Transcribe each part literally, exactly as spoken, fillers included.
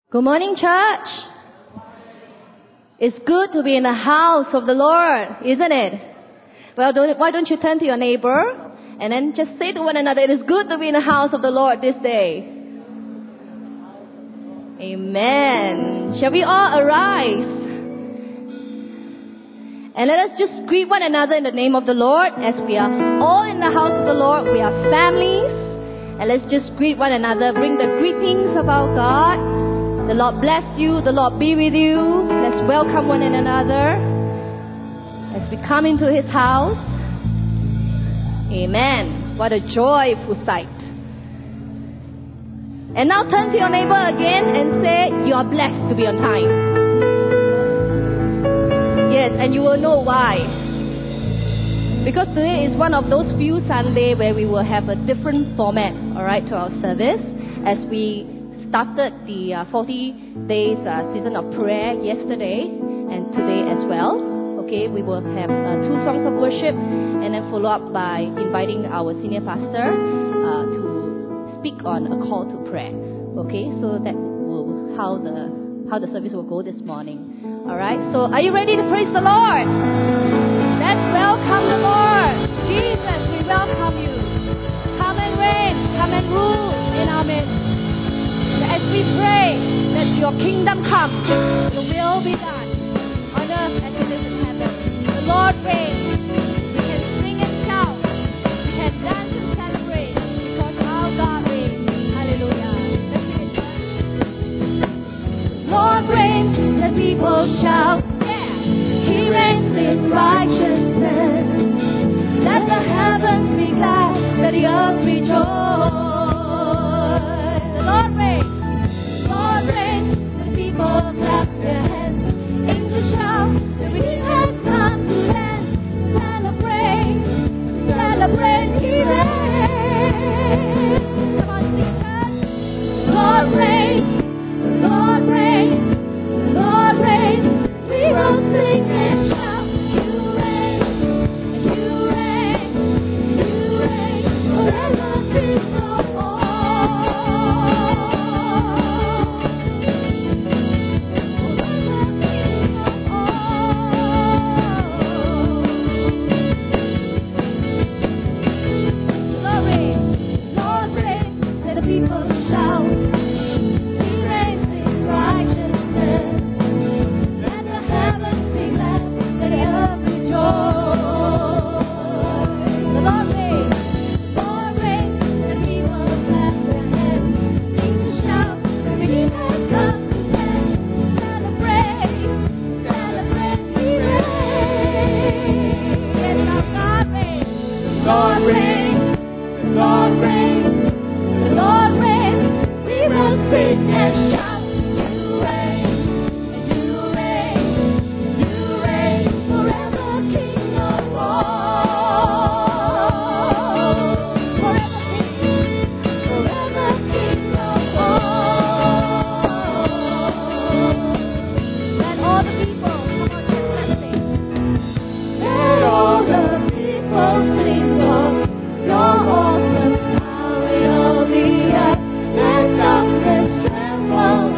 Good morning, church. It's good to be in the house of the Lord, isn't it? Well, don't, why don't you turn to your neighbor and then just say to one another, it is good to be in the house of the Lord this day. Amen. Shall we all arise? And let us just greet one another in the name of the Lord, as we are all in the house of the Lord. We are families. And let's just greet one another. Bring the greetings of our God. The Lord bless you. The Lord be with you. Let's welcome one another as we come into His house. Amen. What a joyful sight. And now turn to your neighbor again and say, you are blessed to be on time. Yes, and you will know why. Because today is one of those few Sundays where we will have a different format, alright, to our service, as we started the uh, forty days uh, season of prayer yesterday and today as well. Okay, we will have uh, two songs of worship and then follow up by inviting our senior pastor uh, to speak on a call to prayer. Okay, so that will how the how the service will go this morning. All right, so are you ready to praise the Lord? Let's welcome the Lord. Jesus, we welcome you. Come and reign, come and rule in our midst. As we pray that your kingdom come, your will be done on earth as it is in heaven. The Lord reigns. We can sing and shout. We can dance and celebrate because our God reigns. Hallelujah. Let's sing it, church. Lord reigns, the people shout. Yeah. He reigns in righteousness. Let the heavens be glad, let the earth rejoice. The Lord reigns. Lord reigns, the people clap their hands. Angels shout, the Redeemed has come to land. Celebrate, celebrate, He reigns. Come on, sing, church. Lord reigns, Lord reigns, Lord reigns. We will sing and shout. You reign, you reign, you reign forever, King of all. Awesome power in all the earth, and darkness tremble.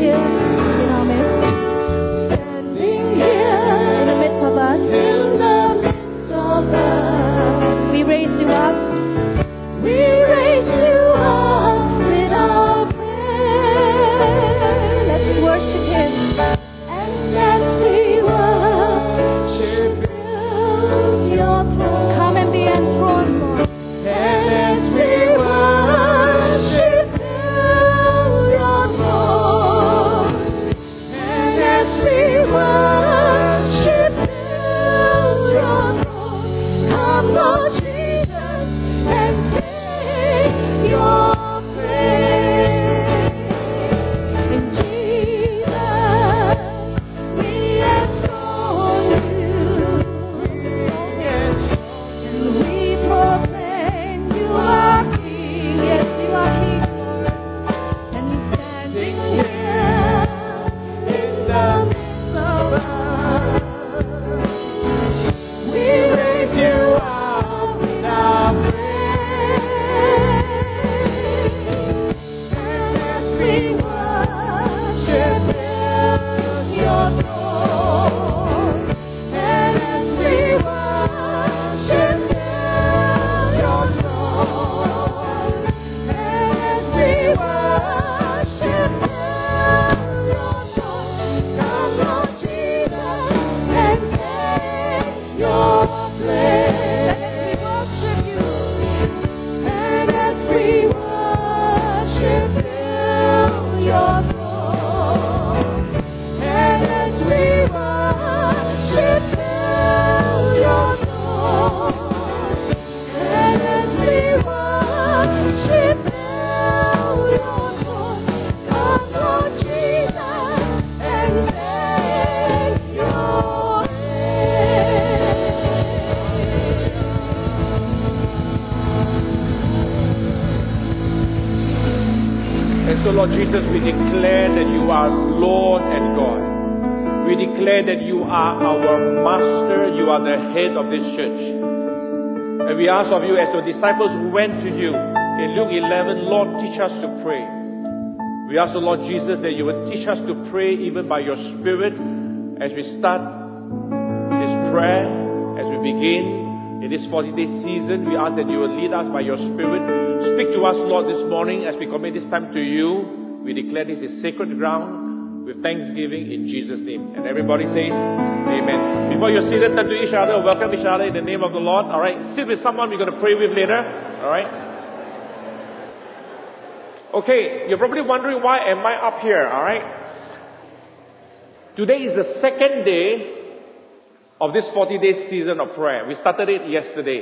here in our midst. Standing here in the midst of us. In the midst of us. We raise you up. We raise you up with our prayer. Let's worship Him. And as we worship Him, your throne. Come and be enthroned, Lord. And as we worship Him, your throne. And as we worship Him, your throne. Come, Lord Jesus, and take your praise. In Jesus, we exalt you. And we proclaim you are King. Yes, you are King, Lord. And standing here in the midst of us, we raise you up in our praise. And as we worship Him, your throne. And as we worship Him, your throne. And as we worship Him, your throne. Come, Lord Jesus, and take your place. And as we worship you. And as we worship Him, your throne. And as we worship Him, your throne. And as we worship Him, your throne. Come, Lord Jesus, and take your And so, Lord Jesus, we declare that you are Lord and God. We declare that you are our Master, you are the head of this church. And we ask of you, as the disciples went to you in Luke eleven, Lord, teach us to pray. We ask the Lord Jesus that you would teach us to pray even by your Spirit as we start this prayer, as we begin in this forty-day season. We ask that you will lead us by your Spirit. Speak to us, Lord, this morning as we commit this time to you. We declare this is sacred ground with thanksgiving in Jesus' name. And everybody says, Amen. Before you're seated, turn to each other, welcome each other in the name of the Lord. All right, sit with someone we're going to pray with later. All right. Okay, you're probably wondering, why am I up here? All right. Today is the second day of this forty-day season of prayer. We started it yesterday.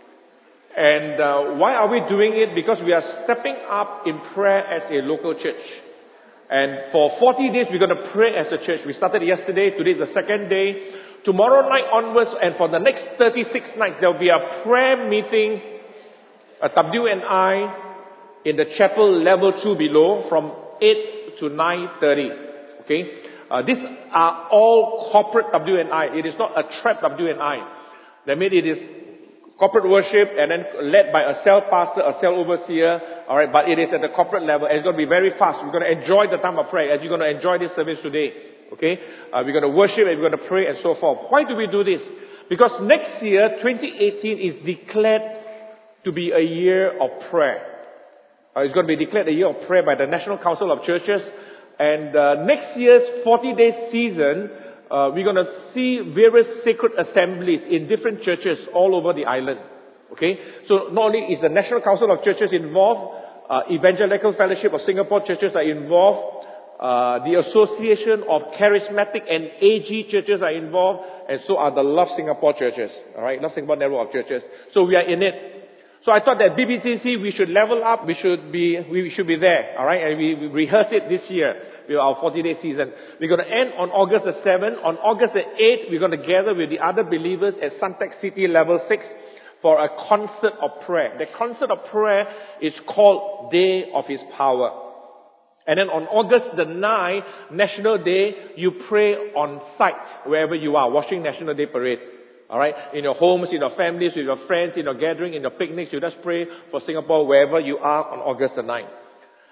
And uh, why are we doing it? Because we are stepping up in prayer as a local church. And for forty days, we're going to pray as a church. We started yesterday. Today is the second day. Tomorrow night onwards, and for the next thirty-six nights, there will be a prayer meeting, a W and I, in the chapel level two below from eight to nine thirty. Okay? Uh, these are all corporate W and I. It is not a trap W and I. That means it is corporate worship and then led by a cell pastor, a cell overseer. Alright, but it is at the corporate level. And it's going to be very fast. We're going to enjoy the time of prayer as you're going to enjoy this service today. Okay? Uh, we're going to worship and we're going to pray and so forth. Why do we do this? Because next year, twenty eighteen, is declared to be a year of prayer. Uh, it's going to be declared a year of prayer by the National Council of Churches. And uh, next year's forty-day season, uh, we're going to see various sacred assemblies in different churches all over the island. Okay? So not only is the National Council of Churches involved, uh, Evangelical Fellowship of Singapore churches are involved, uh, the Association of Charismatic and A G churches are involved, and so are the Love Singapore churches. Alright? Love Singapore network of churches. So we are in it. So I thought that B B C C, we should level up, we should be, we should be there, alright? And we, we rehearse it this year with our forty-day season. We're going to end on August the seventh. On August the eighth, we're going to gather with the other believers at Suntec City Level six for a concert of prayer. The concert of prayer is called Day of His Power. And then on August the ninth, National Day, you pray on site, wherever you are, watching National Day Parade. Alright, in your homes, in your families, with your friends, in your gathering, in your picnics, you just pray for Singapore wherever you are on August the ninth.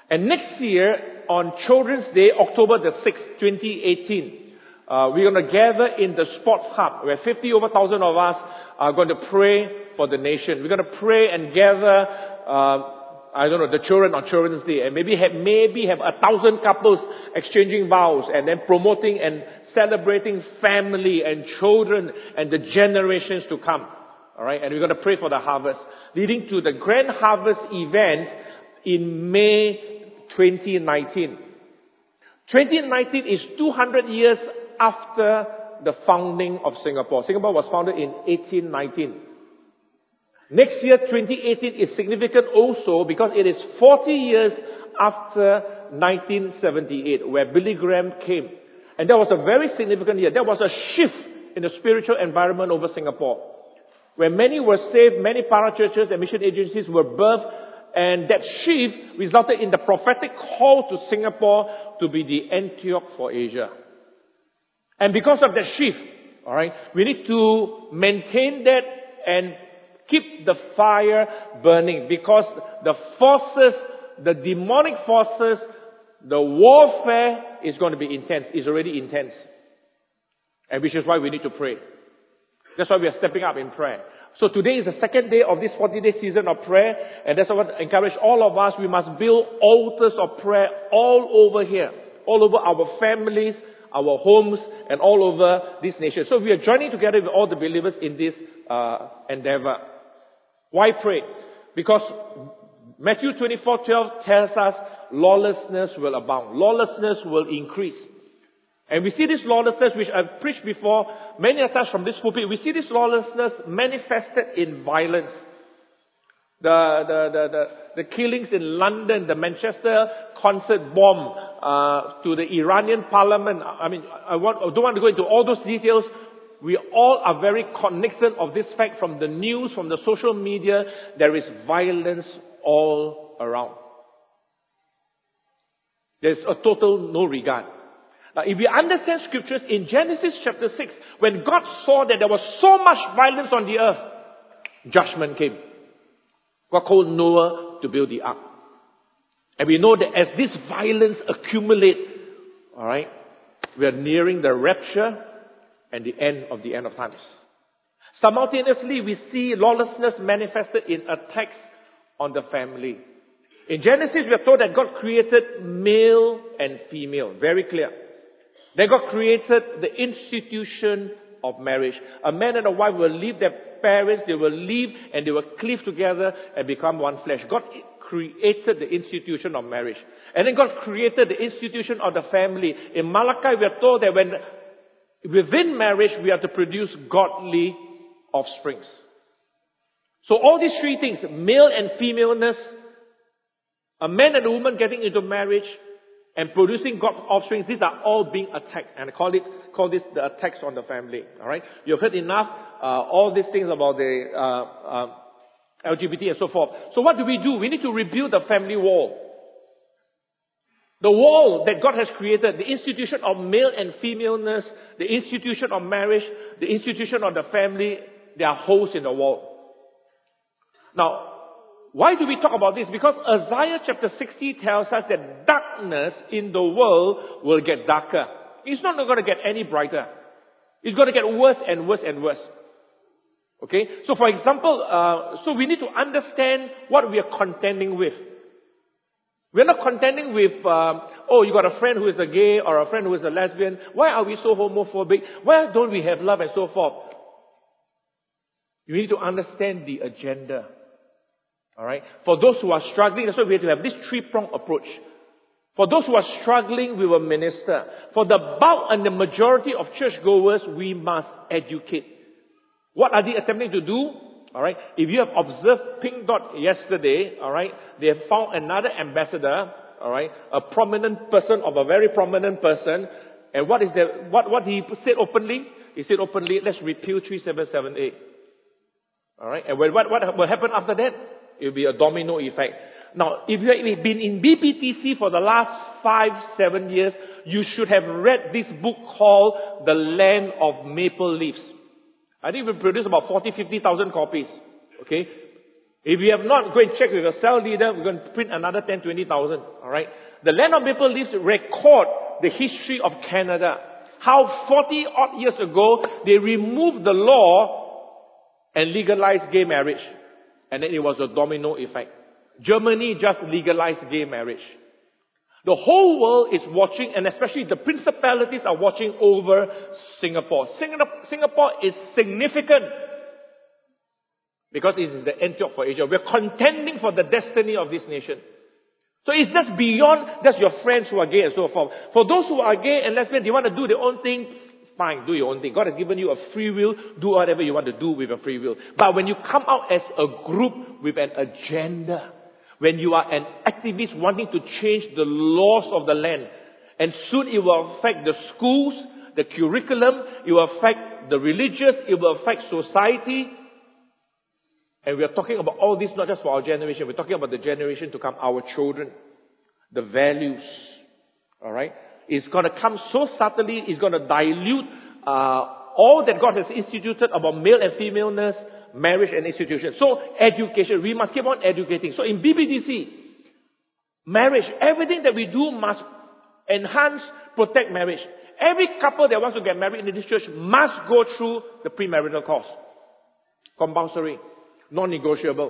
And next year, on Children's Day, October the sixth, twenty eighteen, uh, we're going to gather in the Sports Hub, where fifty over thousand of us are going to pray for the nation. We're going to pray and gather, uh, I don't know, the children on Children's Day, and maybe have, maybe have a thousand couples exchanging vows, and then promoting and celebrating family and children and the generations to come. Alright, and we're going to pray for the harvest, leading to the Grand Harvest event in May twenty nineteen. twenty nineteen is two hundred years after the founding of Singapore. Singapore was founded in eighteen nineteen. Next year, twenty eighteen, is significant also because it is forty years after nineteen seventy-eight, where Billy Graham came. And that was a very significant year. There was a shift in the spiritual environment over Singapore, where many were saved, many parachurches and mission agencies were birthed, and that shift resulted in the prophetic call to Singapore to be the Antioch for Asia. And because of that shift, alright, we need to maintain that and keep the fire burning, because the forces, the demonic forces, the warfare is going to be intense, is already intense. And which is why we need to pray. That's why we are stepping up in prayer. So today is the second day of this forty-day season of prayer, and that's what I encourage all of us. We must build altars of prayer all over here, all over our families, our homes, and all over this nation. So we are joining together with all the believers in this uh, endeavor. Why pray? Because Matthew twenty-four twelve tells us lawlessness will abound. Lawlessness will increase. And we see this lawlessness, which I've preached before many a times from this pulpit. We see this lawlessness manifested in violence. The, the, the, the, the killings in London, the Manchester concert bomb, uh, to the Iranian parliament. I mean, I, want, I don't want to go into all those details. We all are very cognizant of this fact from the news, from the social media. There is violence all around. There's a total no regard. Now, if we understand scriptures in Genesis chapter six, when God saw that there was so much violence on the earth, judgment came. God called Noah to build the ark. And we know that as this violence accumulates, alright, we are nearing the rapture and the end of the end of times. Simultaneously, we see lawlessness manifested in attacks on the family. In Genesis, we are told that God created male and female. Very clear. Then God created the institution of marriage. A man and a wife will leave their parents, they will leave and they will cleave together and become one flesh. God created the institution of marriage. And then God created the institution of the family. In Malachi, we are told that when within marriage, we are to produce godly offsprings. So all these three things, male and femaleness, a man and a woman getting into marriage, and producing God's offspring, these are all being attacked. And I call it, call this the attacks on the family. Alright? You've heard enough, uh, all these things about the, uh, uh, L G B T and so forth. So what do we do? We need to rebuild the family wall. The wall that God has created, the institution of male and femaleness, the institution of marriage, the institution of the family, there are holes in the wall. Now, why do we talk about this? Because Isaiah chapter sixty tells us that darkness in the world will get darker. It's not going to get any brighter. It's going to get worse and worse and worse. Okay? So for example, uh, so we need to understand what we are contending with. We're not contending with, um, oh, you got a friend who is a gay or a friend who is a lesbian. Why are we so homophobic? Why don't we have love and so forth? You need to understand the agenda. Alright? For those who are struggling, that's why we have to have this three-pronged approach. For those who are struggling, we will minister. For the bulk and the majority of churchgoers, we must educate. What are they attempting to do? Alright? If you have observed Pink Dot yesterday, alright, they have found another ambassador, alright, a prominent person of a very prominent person. And what is the, what, what he said openly? He said openly, let's repeal three seven seven eight. Alright? And when, what, what will happen after that? It will be a domino effect. Now, if you have been in B P T C for the last five, seven years, you should have read this book called The Land of Maple Leaves. I think we produced about forty, fifty thousand copies. Okay? If you have not, go and check with your cell leader. We're going to print another ten, twenty thousand. All right. The Land of Maple Leafs record the history of Canada. How forty odd years ago they removed the law and legalized gay marriage, and then it was a domino effect. Germany just legalized gay marriage. The whole world is watching, and especially the principalities are watching over Singapore. Singapore is significant because it is the Antioch for Asia. We're contending for the destiny of this nation. So it's just beyond just your friends who are gay and so forth. For those who are gay and lesbian, they want to do their own thing, fine, do your own thing. God has given you a free will, do whatever you want to do with a free will. But when you come out as a group with an agenda, when you are an activist wanting to change the laws of the land, and soon it will affect the schools, the curriculum, it will affect the religious, it will affect society. And we are talking about all this not just for our generation, we're talking about the generation to come, our children, the values. Alright? It's going to come so subtly, it's going to dilute uh, all that God has instituted about male and femaleness, marriage and institution. So, education, we must keep on educating. So in B B D C, marriage, everything that we do must enhance, protect marriage. Every couple that wants to get married in this church must go through the premarital course. Compulsory. Non-negotiable.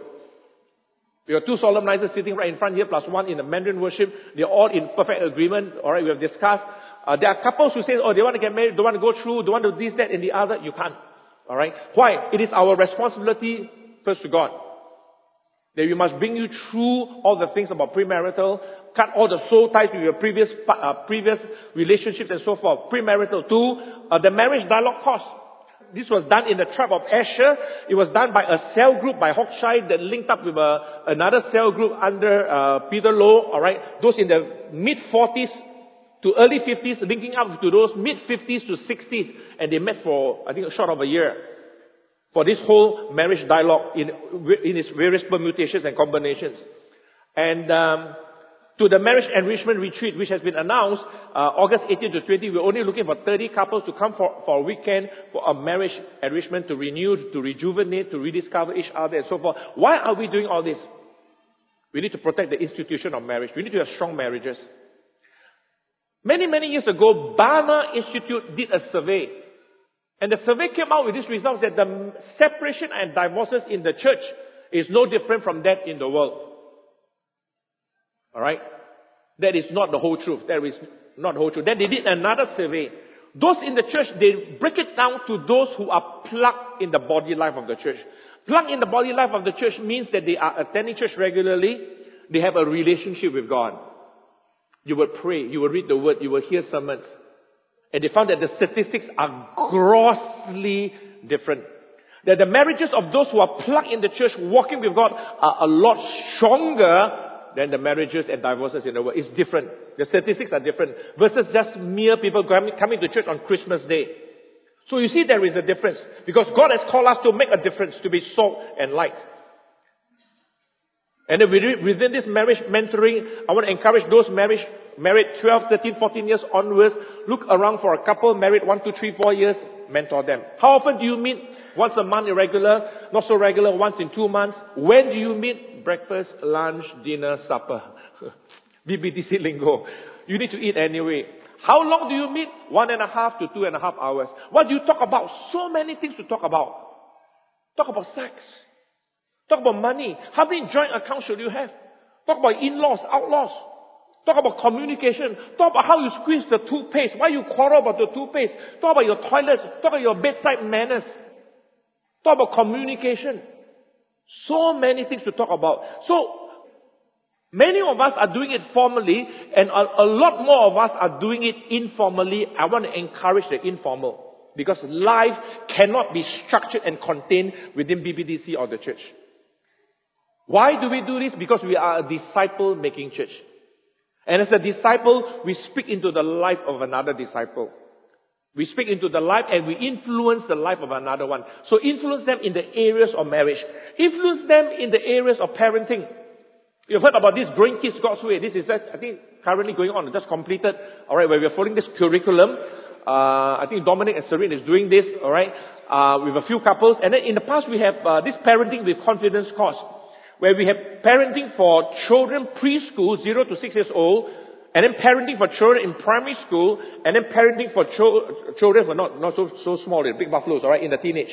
We have two solemnizers sitting right in front here, plus one in the Mandarin worship. They're all in perfect agreement. Alright, we have discussed. Uh, there are couples who say, oh, they want to get married, don't want to go through, don't want to do this, that, and the other. You can't. Alright? Why? It is our responsibility first to God. That we must bring you through all the things about premarital, cut all the soul ties with your previous uh, previous relationships and so forth. Premarital. Two, uh, the marriage dialogue course. This was done in the tribe of Asher. It was done by a cell group by Hawkshire that linked up with a, another cell group under uh, Peter Lowe. Alright? Those in the mid-forties to early fifties, linking up to those mid-fifties to sixties. And they met for, I think, a short of a year. For this whole marriage dialogue in, in its various permutations and combinations. And um, to the marriage enrichment retreat, which has been announced, uh, August eighteenth to twentieth, we're only looking for thirty couples to come for, for a weekend for a marriage enrichment to renew, to rejuvenate, to rediscover each other and so forth. Why are we doing all this? We need to protect the institution of marriage. We need to have strong marriages. Many, many years ago, Barna Institute did a survey. And the survey came out with this result that the separation and divorces in the church is no different from that in the world. Alright? That is not the whole truth. That is not the whole truth. Then they did another survey. Those in the church, they break it down to those who are plugged in the body life of the church. Plugged in the body life of the church means that they are attending church regularly. They have a relationship with God. You will pray, you will read the word, you will hear sermons. And they found that the statistics are grossly different. That the marriages of those who are plugged in the church, walking with God, are a lot stronger than the marriages and divorces in the world. It's different. The statistics are different. Versus just mere people coming to church on Christmas Day. So you see there is a difference. Because God has called us to make a difference, to be salt and light. And then within this marriage mentoring, I want to encourage those marriage, married twelve, thirteen, fourteen years onwards. Look around for a couple married one, two, three, four years. Mentor them. How often do you meet? Once a month, irregular. Not so regular, once in two months. When do you meet? Breakfast, lunch, dinner, supper. B B D C lingo. You need to eat anyway. How long do you meet? One and a half to two and a half hours. What do you talk about? So many things to talk about. Talk about sex. Talk about money. How many joint accounts should you have? Talk about in-laws, outlaws. Talk about communication. Talk about how you squeeze the toothpaste. Why you quarrel about the toothpaste. Talk about your toilets. Talk about your bedside manners. Talk about communication. So many things to talk about. So, many of us are doing it formally, and a, a lot more of us are doing it informally. I want to encourage the informal. Because life cannot be structured and contained within B B D C or the church. Why do we do this? Because we are a disciple-making church. And as a disciple, we speak into the life of another disciple. We speak into the life and we influence the life of another one. So influence them in the areas of marriage. Influence them in the areas of parenting. You've heard about this Growing Kids God's Way. This is, I think, currently going on. Just completed. Alright, where we're following this curriculum. Uh, I think Dominic and Serene is doing this. Alright, uh, with a few couples. And then in the past we have uh, this Parenting with Confidence course. where we have parenting for children preschool, zero to six years old, and then parenting for children in primary school, and then parenting for cho- children who are not, not so, so small, the big buffaloes, alright, in the teenage.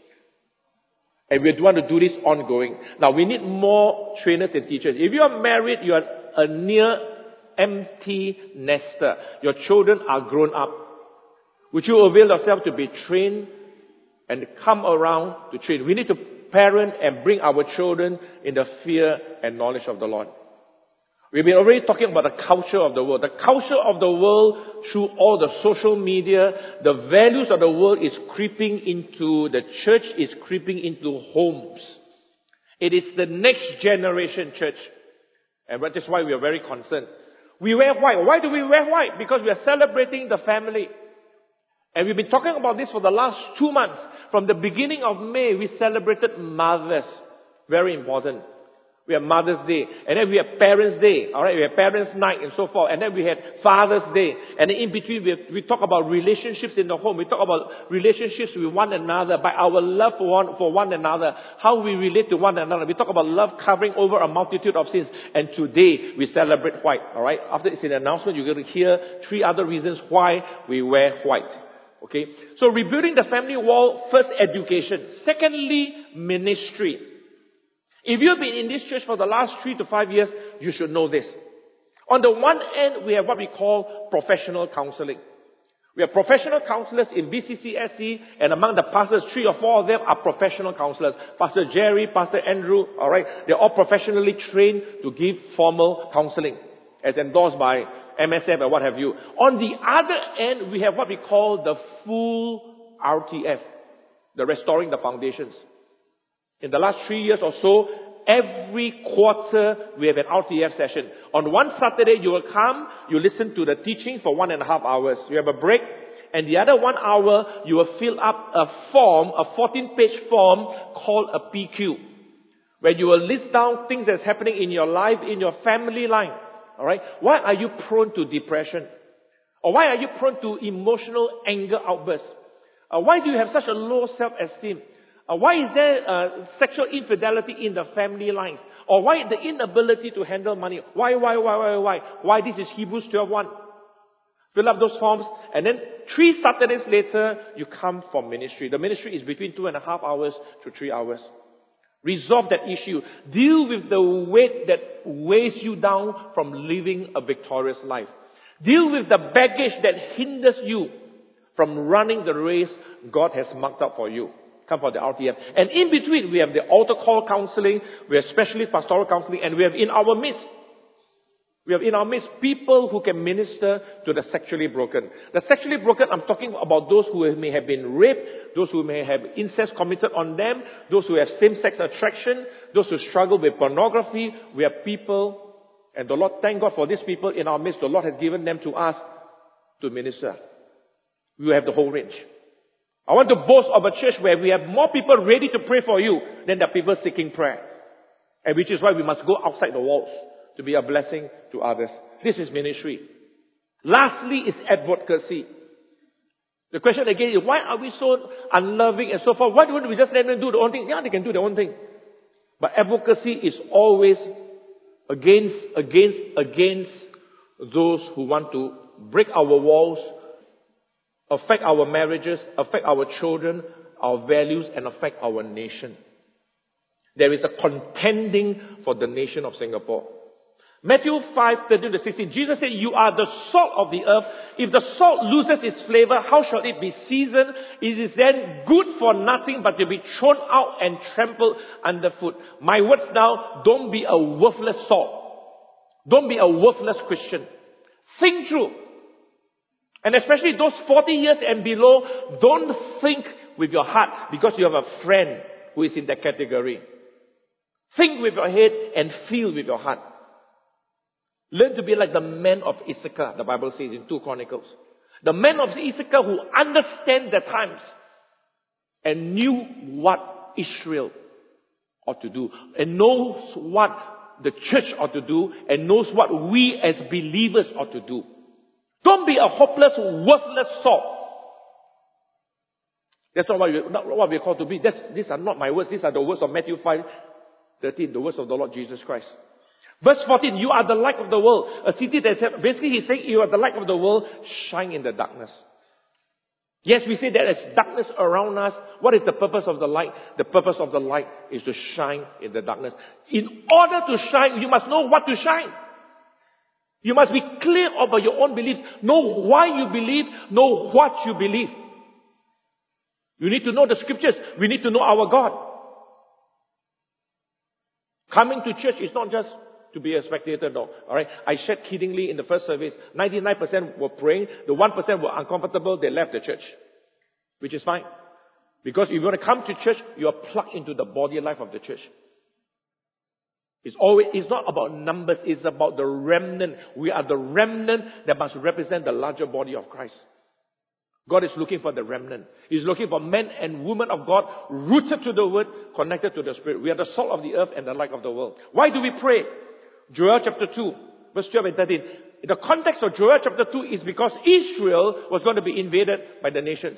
And we want to do this ongoing. Now, we need more trainers and teachers. If you are married, you are a near empty nester. Your children are grown up. Would you avail yourself to be trained and come around to train? We need to parent and bring our children in the fear and knowledge of the Lord. We've been already talking about the culture of the world. The culture of the world, through all the social media, the values of the world is creeping into the church, is creeping into homes. It is the next generation church. And that is why we are very concerned. We wear white. Why do we wear white? Because we are celebrating the family. And we've been talking about this for the last two months. From the beginning of May, we celebrated mothers. Very important. We have Mother's Day. And then we have Parents' Day. Alright, we have Parents' Night and so forth. And then we had Father's Day. And then in between, we, have, we talk about relationships in the home. We talk about relationships with one another, by our love for one, for one another, how we relate to one another. We talk about love covering over a multitude of sins. And today, we celebrate white. Alright, after it's in the announcement, you're going to hear three other reasons why we wear white. Okay, so rebuilding the family wall, first education. Secondly, ministry. If you've been in this church for the last three to five years, you should know this. On the one end, we have what we call professional counseling. We have professional counselors in B C C S C, and among the pastors, three or four of them are professional counselors. Pastor Jerry, Pastor Andrew, alright, they're all professionally trained to give formal counseling, as endorsed by M S F and what have you. On the other end, we have what we call the full R T F, the Restoring the Foundations. In the last three years or so, every quarter we have an R T F session. On one Saturday you will come, you listen to the teaching for one and a half hours. You have a break, and the other one hour you will fill up a form, a fourteen page form called a P Q, where you will list down things that's happening in your life, in your family life. Alright? Why are you prone to depression? Or why are you prone to emotional anger outbursts? Uh, why do you have such a low self-esteem? Uh, why is there uh, sexual infidelity in the family life? Or why the inability to handle money? Why, why, why, why, why? Why this is Hebrews twelve one. Fill up those forms, and then three Saturdays later, you come for ministry. The ministry is between two and a half hours to three hours. Resolve that issue. Deal with the weight that weighs you down from living a victorious life. Deal with the baggage that hinders you from running the race God has marked out for you. Come for the R T F. And in between, we have the altar call counseling, we have specialist pastoral counseling, and we have in our midst, we have in our midst people who can minister to the sexually broken. The sexually broken, I'm talking about those who may have been raped, those who may have incest committed on them, those who have same-sex attraction, those who struggle with pornography. We have people, and the Lord, thank God for these people in our midst. The Lord has given them to us to minister. We will have the whole range. I want to boast of a church where we have more people ready to pray for you than the people seeking prayer. And which is why we must go outside the walls to be a blessing to others. This is ministry. Lastly is advocacy. The question again is, why are we so unloving and so forth? Why don't we just let them do their own thing? Yeah, they can do their own thing. But advocacy is always against, against, against those who want to break our walls, affect our marriages, affect our children, our values, and affect our nation. There is a contending for the nation of Singapore. Matthew five, thirteen to sixteen, Jesus said, you are the salt of the earth. If the salt loses its flavor, how shall it be seasoned? It is then good for nothing but to be thrown out and trampled underfoot. My words now, don't be a worthless salt. Don't be a worthless Christian. Think through. And especially those forty years and below, don't think with your heart because you have a friend who is in that category. Think with your head and feel with your heart. Learn to be like the men of Issachar, the Bible says in two Chronicles. The men of Issachar who understand the times and knew what Israel ought to do and knows what the church ought to do and knows what we as believers ought to do. Don't be a hopeless, worthless salt. That's not what, we, not what we're called to be. That's, these are not my words. These are the words of Matthew five, thirteen, the words of the Lord Jesus Christ. Verse fourteen, you are the light of the world. A city that, basically he's saying you are the light of the world, shine in the darkness. Yes, we say there is darkness around us. What is the purpose of the light? The purpose of the light is to shine in the darkness. In order to shine, you must know what to shine. You must be clear about your own beliefs. Know why you believe. Know what you believe. You need to know the scriptures. We need to know our God. Coming to church is not just to be a spectator, no. Alright? I shared kiddingly in the first service, ninety-nine percent were praying, the one percent were uncomfortable, they left the church. Which is fine. Because if you want to come to church, you are plugged into the body life of the church. It's always, it's not about numbers, it's about the remnant. We are the remnant that must represent the larger body of Christ. God is looking for the remnant. He's looking for men and women of God rooted to the Word, connected to the Spirit. We are the salt of the earth and the light of the world. Why do we pray? Joel chapter two, verse twelve and thirteen. The context of Joel chapter two is because Israel was going to be invaded by the nations.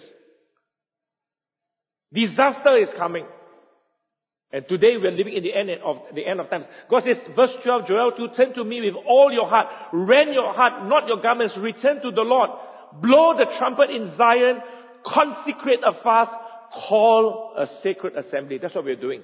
Disaster is coming. And today we are living in the end of the end of times. God says, verse twelve, Joel two, turn to me with all your heart. Rend your heart, not your garments. Return to the Lord. Blow the trumpet in Zion. Consecrate a fast. Call a sacred assembly. That's what we're doing.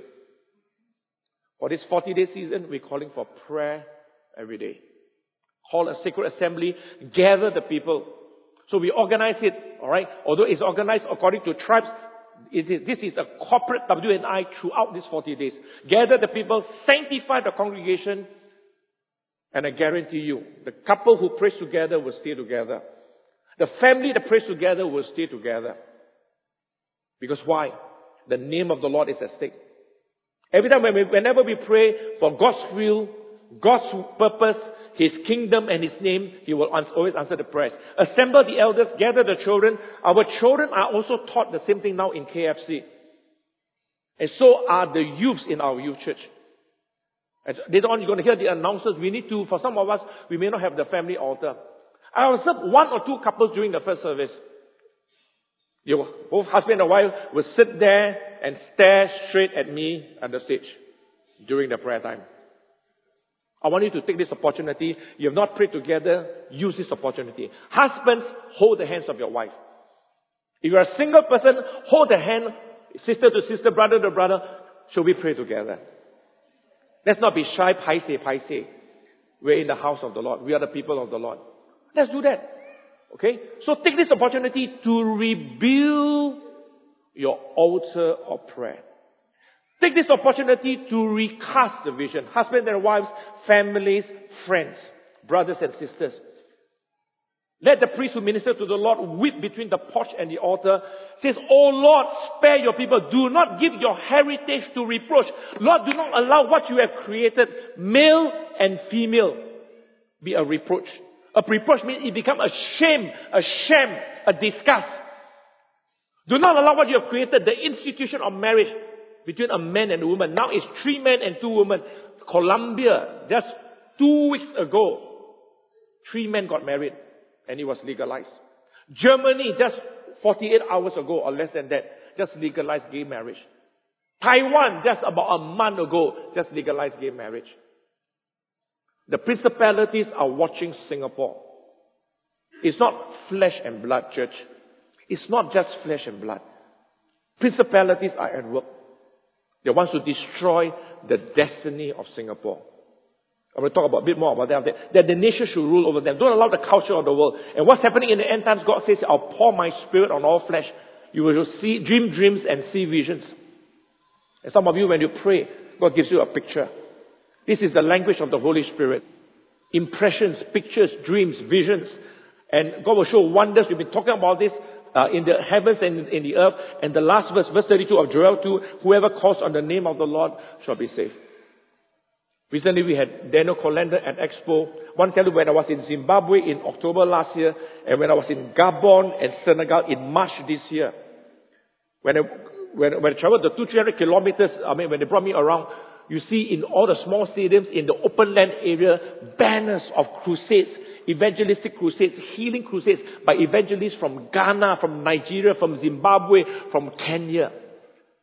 For this forty-day season, we're calling for prayer every day. Call a sacred assembly. Gather the people. So we organize it, alright? Although it's organized according to tribes, it is, this is a corporate W N I throughout these forty days. Gather the people, sanctify the congregation, and I guarantee you, the couple who prays together will stay together. The family that prays together will stay together. Because why? The name of the Lord is at stake. Every time, when we, whenever we pray for God's will, God's purpose, His kingdom and His name, He will answer, always answer the prayers. Assemble the elders, gather the children. Our children are also taught the same thing now in K F C. And so are the youths in our youth church. And later on, you're going to hear the announcers. We need to, for some of us, we may not have the family altar. I observed one or two couples during the first service. You, both husband and wife will sit there and stare straight at me at the stage during the prayer time. I want you to take this opportunity. You have not prayed together, use this opportunity. Husbands, hold the hands of your wife. If you are a single person, hold the hand, sister to sister, brother to brother. Shall we pray together? Let's not be shy, paise, paise. We're in the house of the Lord. We are the people of the Lord. Let's do that. Okay? So take this opportunity to rebuild your altar of prayer. Take this opportunity to recast the vision. Husband and wives, families, friends, brothers and sisters. Let the priest who minister to the Lord weep between the porch and the altar. Says, "Oh Lord, spare your people. Do not give your heritage to reproach. Lord, do not allow what you have created, male and female, be a reproach." A reproach means it becomes a shame, a shame, a disgust. Do not allow what you have created, the institution of marriage between a man and a woman. Now it's three men and two women. Colombia, just two weeks ago, three men got married and it was legalized. Germany, just forty-eight hours ago or less than that, just legalized gay marriage. Taiwan, just about a month ago, just legalized gay marriage. The principalities are watching Singapore. It's not flesh and blood, church. It's not just flesh and blood. Principalities are at work. They want to destroy the destiny of Singapore. I'm going to talk about, a bit more about that, that the nation should rule over them. Don't allow the culture of the world. And what's happening in the end times, God says, "I'll pour my spirit on all flesh. You will see, dream dreams and see visions." And some of you, when you pray, God gives you a picture. This is the language of the Holy Spirit. Impressions, pictures, dreams, visions. And God will show wonders. We've been talking about this uh, in the heavens and in the earth. And the last verse, verse thirty-two of Joel two, "Whoever calls on the name of the Lord shall be saved." Recently we had Daniel Colander at Expo. One tell you, when I was in Zimbabwe in October last year, and when I was in Gabon and Senegal in March this year, when I, when, when I traveled the two, three hundred kilometers, I mean, when they brought me around, you see in all the small stadiums, in the open land area, banners of crusades, evangelistic crusades, healing crusades by evangelists from Ghana, from Nigeria, from Zimbabwe, from Kenya.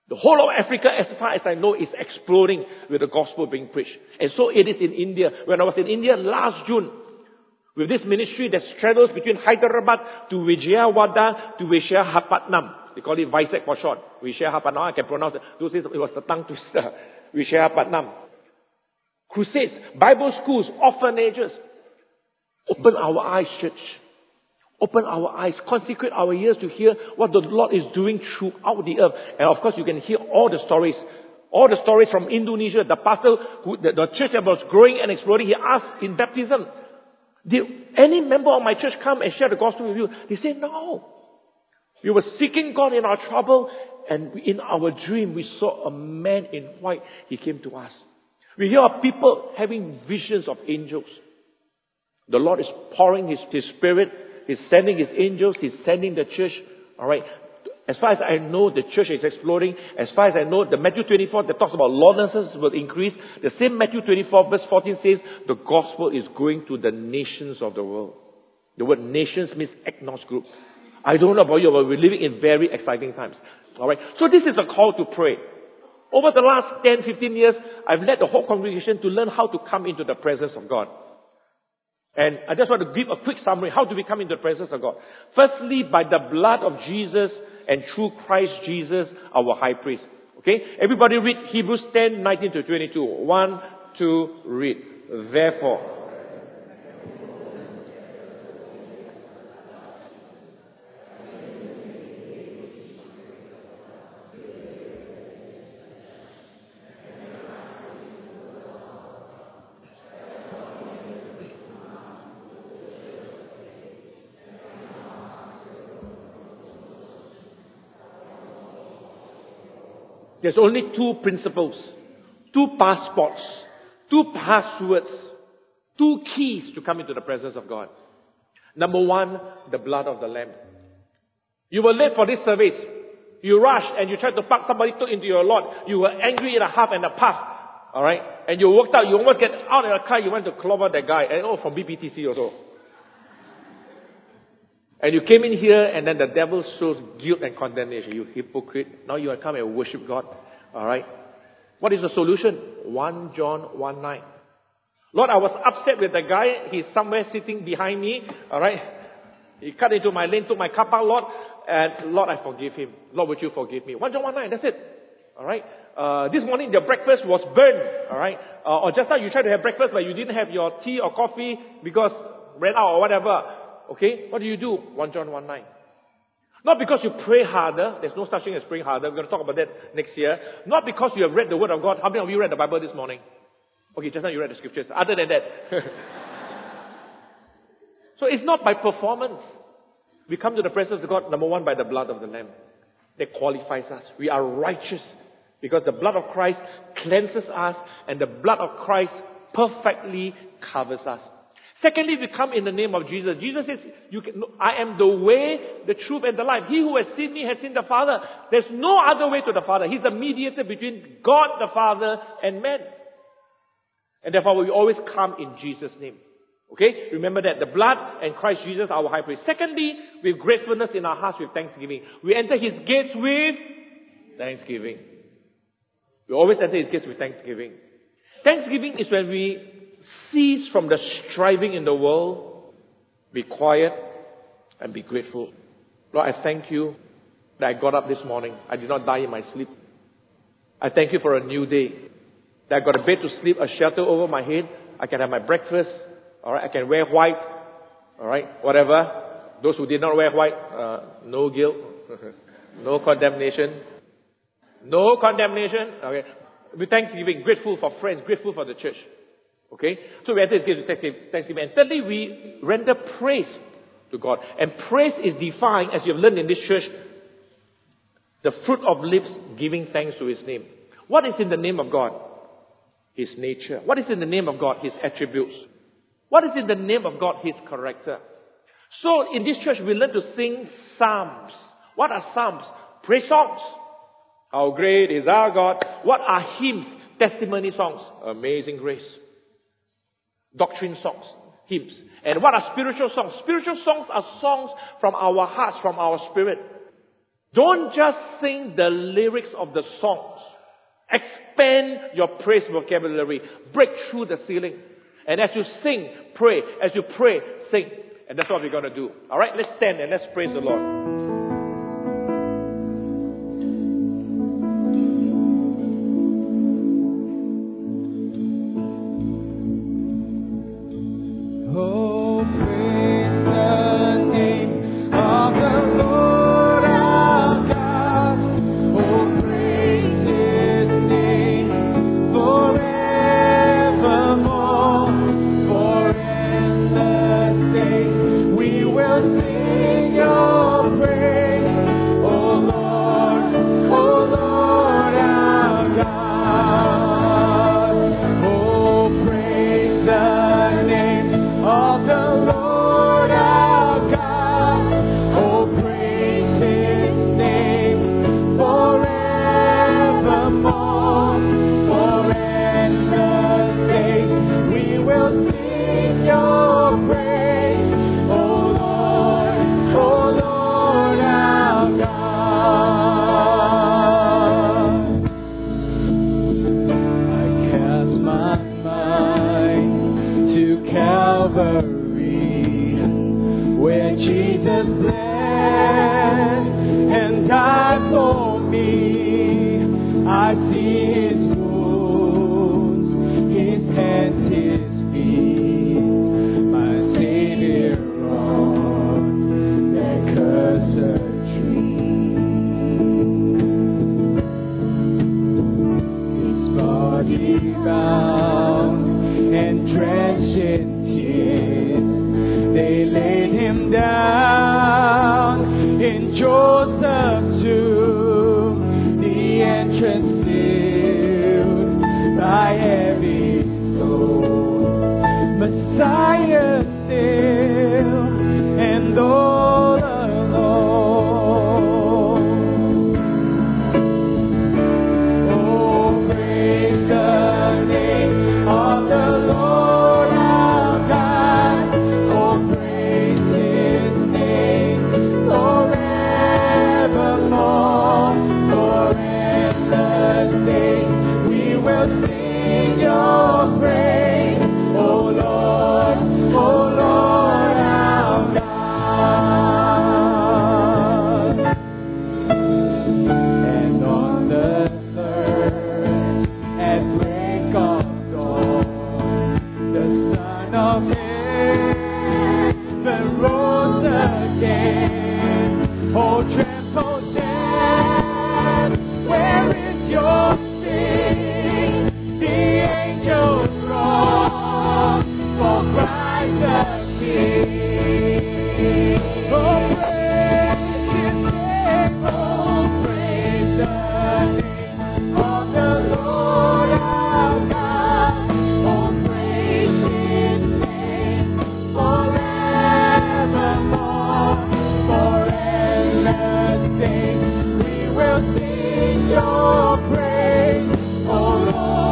The whole of Africa, as far as I know, is exploding with the gospel being preached. And so it is in India. When I was in India last June, with this ministry that straddles between Hyderabad to Vijayawada to Vishakhapatnam. They call it Vizag for short. Vishakhapatnam, I can pronounce it. Those days it was the tongue twister. Vishakhapatnam. Crusades, Bible schools, orphanages. Open our eyes, church. Open our eyes. Consecrate our ears to hear what the Lord is doing throughout the earth. And of course, you can hear all the stories. All the stories from Indonesia. The pastor, who, the, the church that was growing and exploding, he asked in baptism, did any member of my church come and share the gospel with you? They said, no. We were seeking God in our trouble, and in our dream, we saw a man in white. He came to us. We hear of people having visions of angels. The Lord is pouring His, His Spirit. He's sending His angels. He's sending the church. All right. As far as I know, the church is exploding. As far as I know, the Matthew twenty-four that talks about lawlessness will increase. The same Matthew twenty-four verse fourteen says, the gospel is going to the nations of the world. The word nations means ethnos group. I don't know about you, but we're living in very exciting times. All right. So this is a call to pray. Over the last ten, fifteen years, I've led the whole congregation to learn how to come into the presence of God. And I just want to give a quick summary. How do we come into the presence of God? Firstly, by the blood of Jesus and through Christ Jesus, our high priest. Okay? Everybody read Hebrews ten, nineteen to twenty-two. One, two, read. Therefore. There's only two principles, two passports, two passwords, two keys to come into the presence of God. Number one, the blood of the Lamb. You were late for this service. You rushed and you tried to park. Somebody took into your lot. You were angry in a half and a past. Alright? And you walked out. You almost get out of the car. You went to clobber that guy. And oh, from B B T C also. And you came in here and then the devil shows guilt and condemnation. You hypocrite. Now you have come and worship God. Alright? What is the solution? First John one nine. Lord, I was upset with the guy. He's somewhere sitting behind me. Alright? He cut into my lane, took my car park, Lord. And Lord, I forgive him. Lord, would you forgive me? First John one nine, that's it. Alright? Uh, this morning your breakfast was burned. Alright? Uh, or just now you tried to have breakfast but you didn't have your tea or coffee because ran out or whatever. Okay, what do you do? First John one nine. Not because you pray harder. There's no such thing as praying harder. We're going to talk about that next year. Not because you have read the Word of God. How many of you read the Bible this morning? Okay, just now you read the Scriptures. Other than that. So it's not by performance. We come to the presence of God, number one, by the blood of the Lamb. That qualifies us. We are righteous. Because the blood of Christ cleanses us. And the blood of Christ perfectly covers us. Secondly, we come in the name of Jesus. Jesus says, you can, I am the way, the truth, and the life. He who has seen me has seen the Father. There's no other way to the Father. He's the mediator between God the Father and man. And therefore, we always come in Jesus' name. Okay? Remember that. The blood and Christ Jesus, our high priest. Secondly, with gratefulness in our hearts with thanksgiving. We enter His gates with thanksgiving. We always enter His gates with thanksgiving. Thanksgiving is when we cease from the striving in the world, be quiet, and be grateful. Lord, I thank you that I got up this morning. I did not die in my sleep. I thank you for a new day. That I got a bed to sleep, a shelter over my head. I can have my breakfast. All right, I can wear white. All right, whatever. Those who did not wear white, uh, no guilt, no condemnation, no condemnation. Okay, with thanksgiving, grateful for friends, grateful for the church. Okay? So we enter His gates with thanksgiving. And thirdly, we render praise to God. And praise is defined, as you have learned in this church, the fruit of lips giving thanks to His name. What is in the name of God? His nature. What is in the name of God? His attributes. What is in the name of God? His character. So in this church, we learn to sing psalms. What are psalms? Praise songs. How great is our God. What are hymns? Testimony songs. Amazing grace. Doctrine songs, hymns. And what are spiritual songs? Spiritual songs are songs from our hearts, from our spirit. Don't just sing the lyrics of the songs. Expand your praise vocabulary. Break through the ceiling. And as you sing, pray. As you pray, sing. And that's what we're going to do. Alright, let's stand and let's praise the Lord.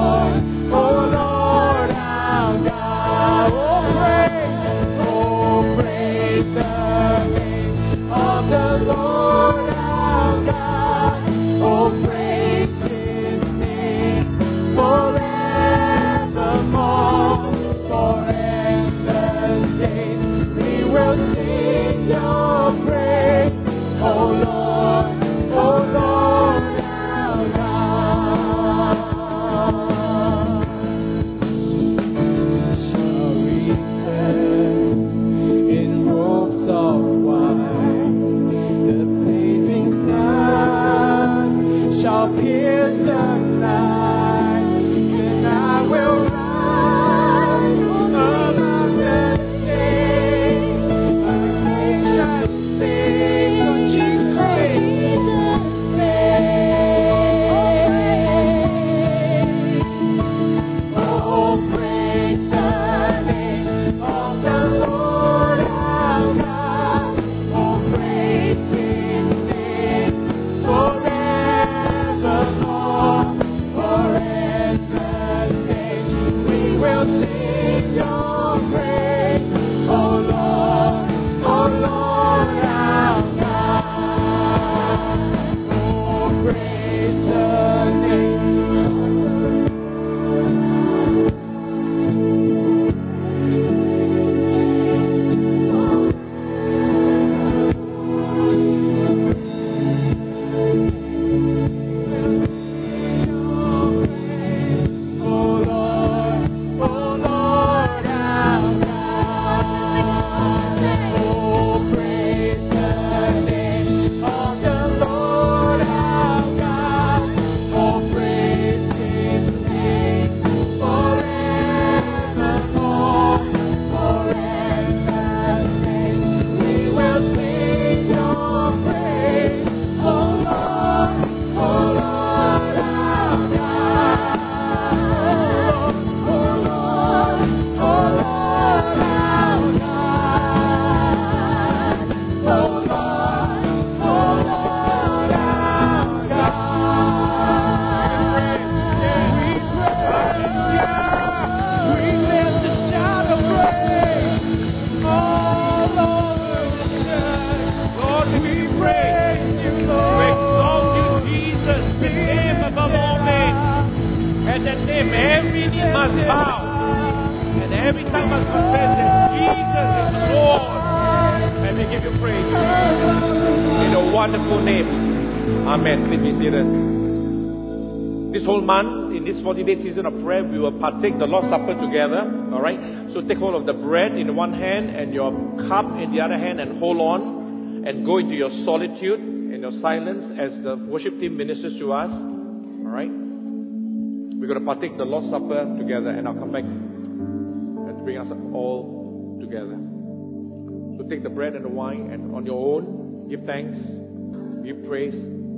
Oh, wonderful name. Amen. Please be seated. This whole month, in this forty-day season of prayer, we will partake the Lord's Supper together. Alright? So take hold of the bread in one hand and your cup in the other hand and hold on and go into your solitude and your silence as the worship team ministers to us. Alright? We're going to partake the Lord's Supper together, and I'll come back and bring us all together. So take the bread and the wine, and on your own, give thanks, give praise.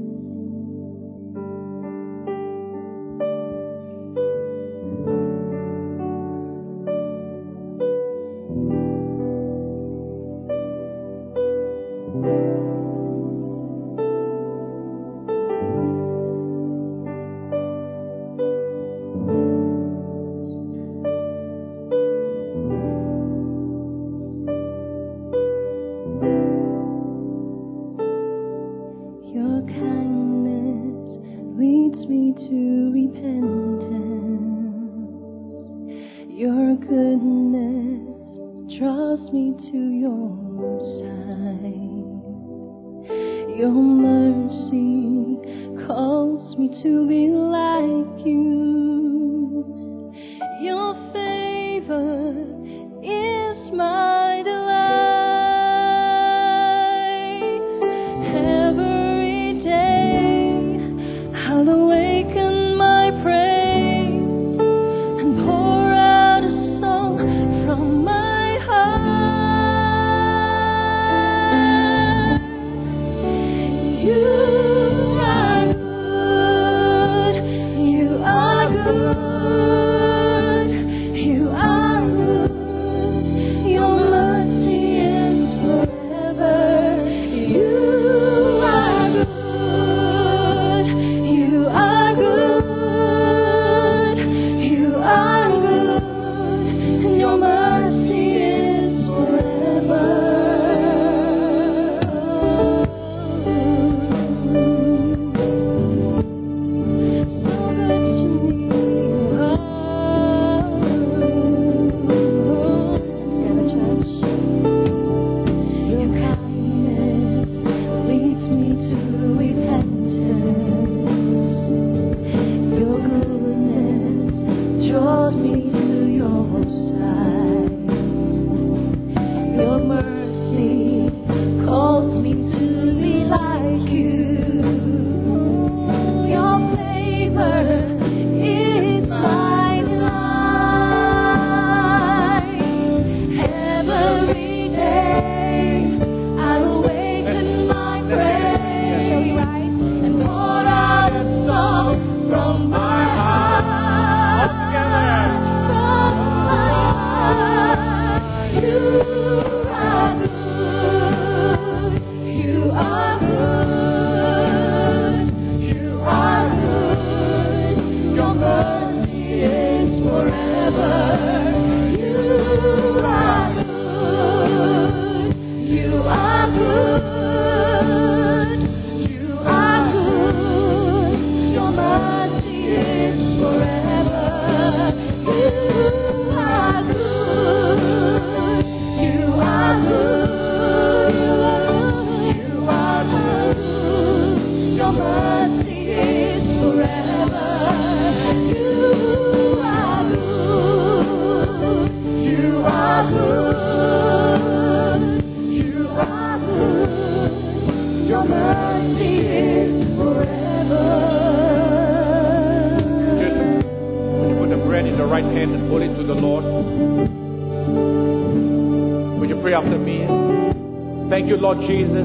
Lord Jesus,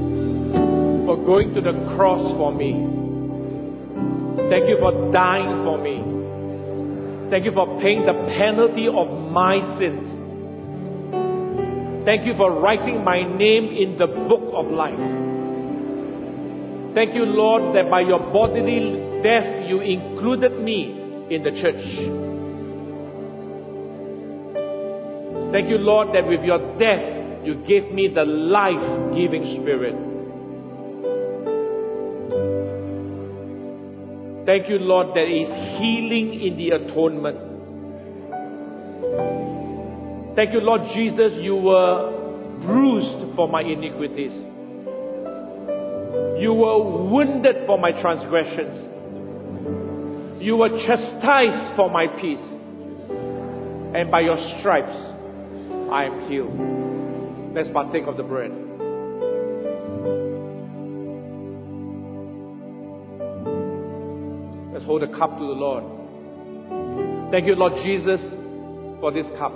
for going to the cross for me. Thank you for dying for me. Thank you for paying the penalty of my sins. Thank you for writing my name in the book of life. Thank you, Lord, that by your bodily death you included me in the church. Thank you, Lord, that with your death you gave me the life-giving Spirit. Thank you, Lord, there is healing in the atonement. Thank you, Lord Jesus, you were bruised for my iniquities. You were wounded for my transgressions. You were chastised for my peace. And by your stripes, I am healed. Let's partake of the bread. Let's hold the cup to the Lord. Thank you, Lord Jesus, for this cup.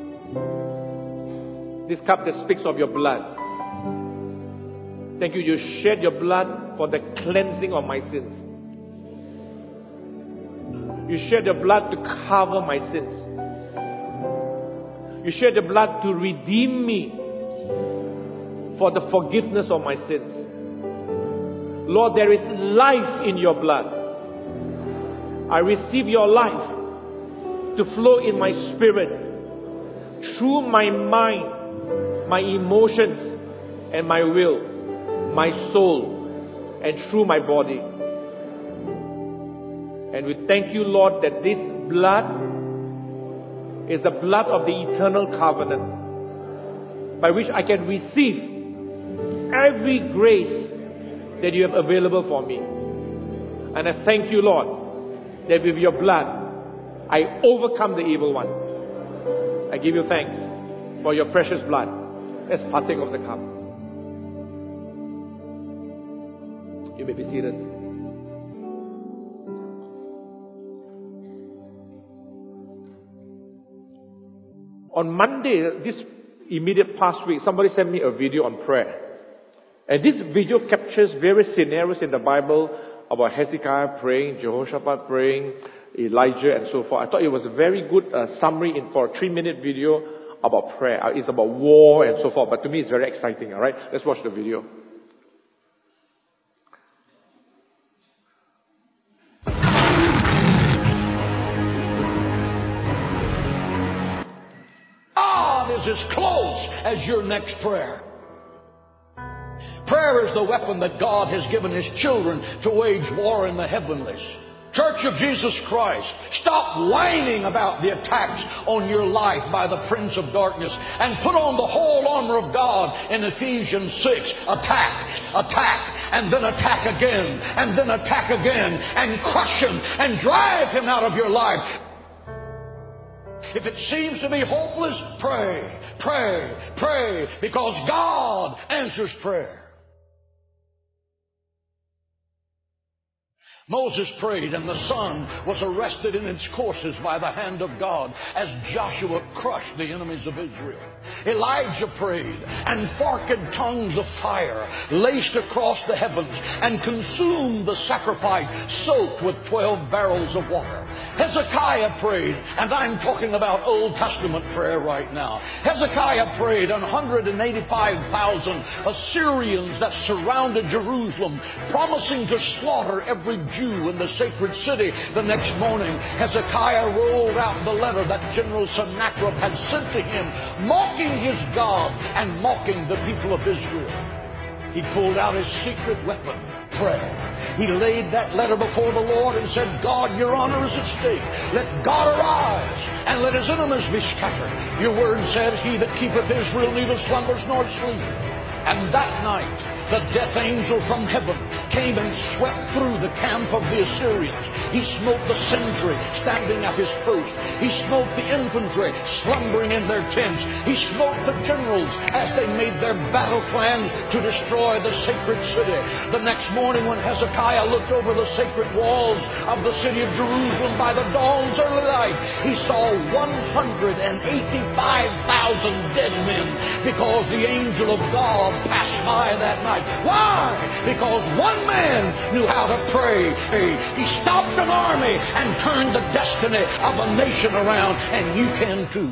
This cup that speaks of your blood. Thank you, you shed your blood for the cleansing of my sins. You shed your blood to cover my sins. You shed your blood to redeem me for the forgiveness of my sins. Lord, there is life in your blood. I receive your life to flow in my spirit, through my mind, my emotions, and my will, my soul, and through my body. And we thank you, Lord, that this blood is the blood of the eternal covenant, by which I can receive every grace that you have available for me. And I thank you, Lord, that with your blood, I overcome the evil one. I give you thanks for your precious blood. Let's partake of the cup. You may be seated. On Monday, this immediate past week, somebody sent me a video on prayer. And this video captures various scenarios in the Bible about Hezekiah praying, Jehoshaphat praying, Elijah and so forth. I thought it was a very good uh, summary in for a three-minute video about prayer. Uh, it's about war and so forth, but to me it's very exciting, alright? Let's watch the video. God is as close as your next prayer. Prayer is the weapon that God has given His children to wage war in the heavenlies. Church of Jesus Christ, stop whining about the attacks on your life by the prince of darkness and put on the whole armor of God in Ephesians six. Attack, attack, and then attack again, and then attack again, and crush him and drive him out of your life. If it seems to be hopeless, pray, pray, pray, because God answers prayer. Moses prayed, and the sun was arrested in its courses by the hand of God as Joshua crushed the enemies of Israel. Elijah prayed, and forked tongues of fire laced across the heavens and consumed the sacrifice soaked with twelve barrels of water. Hezekiah prayed, and I'm talking about Old Testament prayer right now. Hezekiah prayed, and one hundred eighty-five thousand Assyrians that surrounded Jerusalem, promising to slaughter every Jew in the sacred city. The next morning, Hezekiah rolled out the letter that General Sennacherib had sent to him, mocking his God and mocking the people of Israel. He pulled out his secret weapon, prayer. He laid that letter before the Lord and said, God, your honor is at stake. Let God arise and let his enemies be scattered. Your word says, he that keepeth Israel neither slumbers nor sleep. And that night, the death angel from heaven came and swept through the camp of the Assyrians. He smote the sentry standing at his post. He smote the infantry slumbering in their tents. He smote the generals as they made their battle plans to destroy the sacred city. The next morning when Hezekiah looked over the sacred walls of the city of Jerusalem by the dawn's early light, he saw one hundred eighty-five thousand dead men because the angel of God passed by that night. Why? Because one man knew how to pray. He stopped an army and turned the destiny of a nation around, and you can too.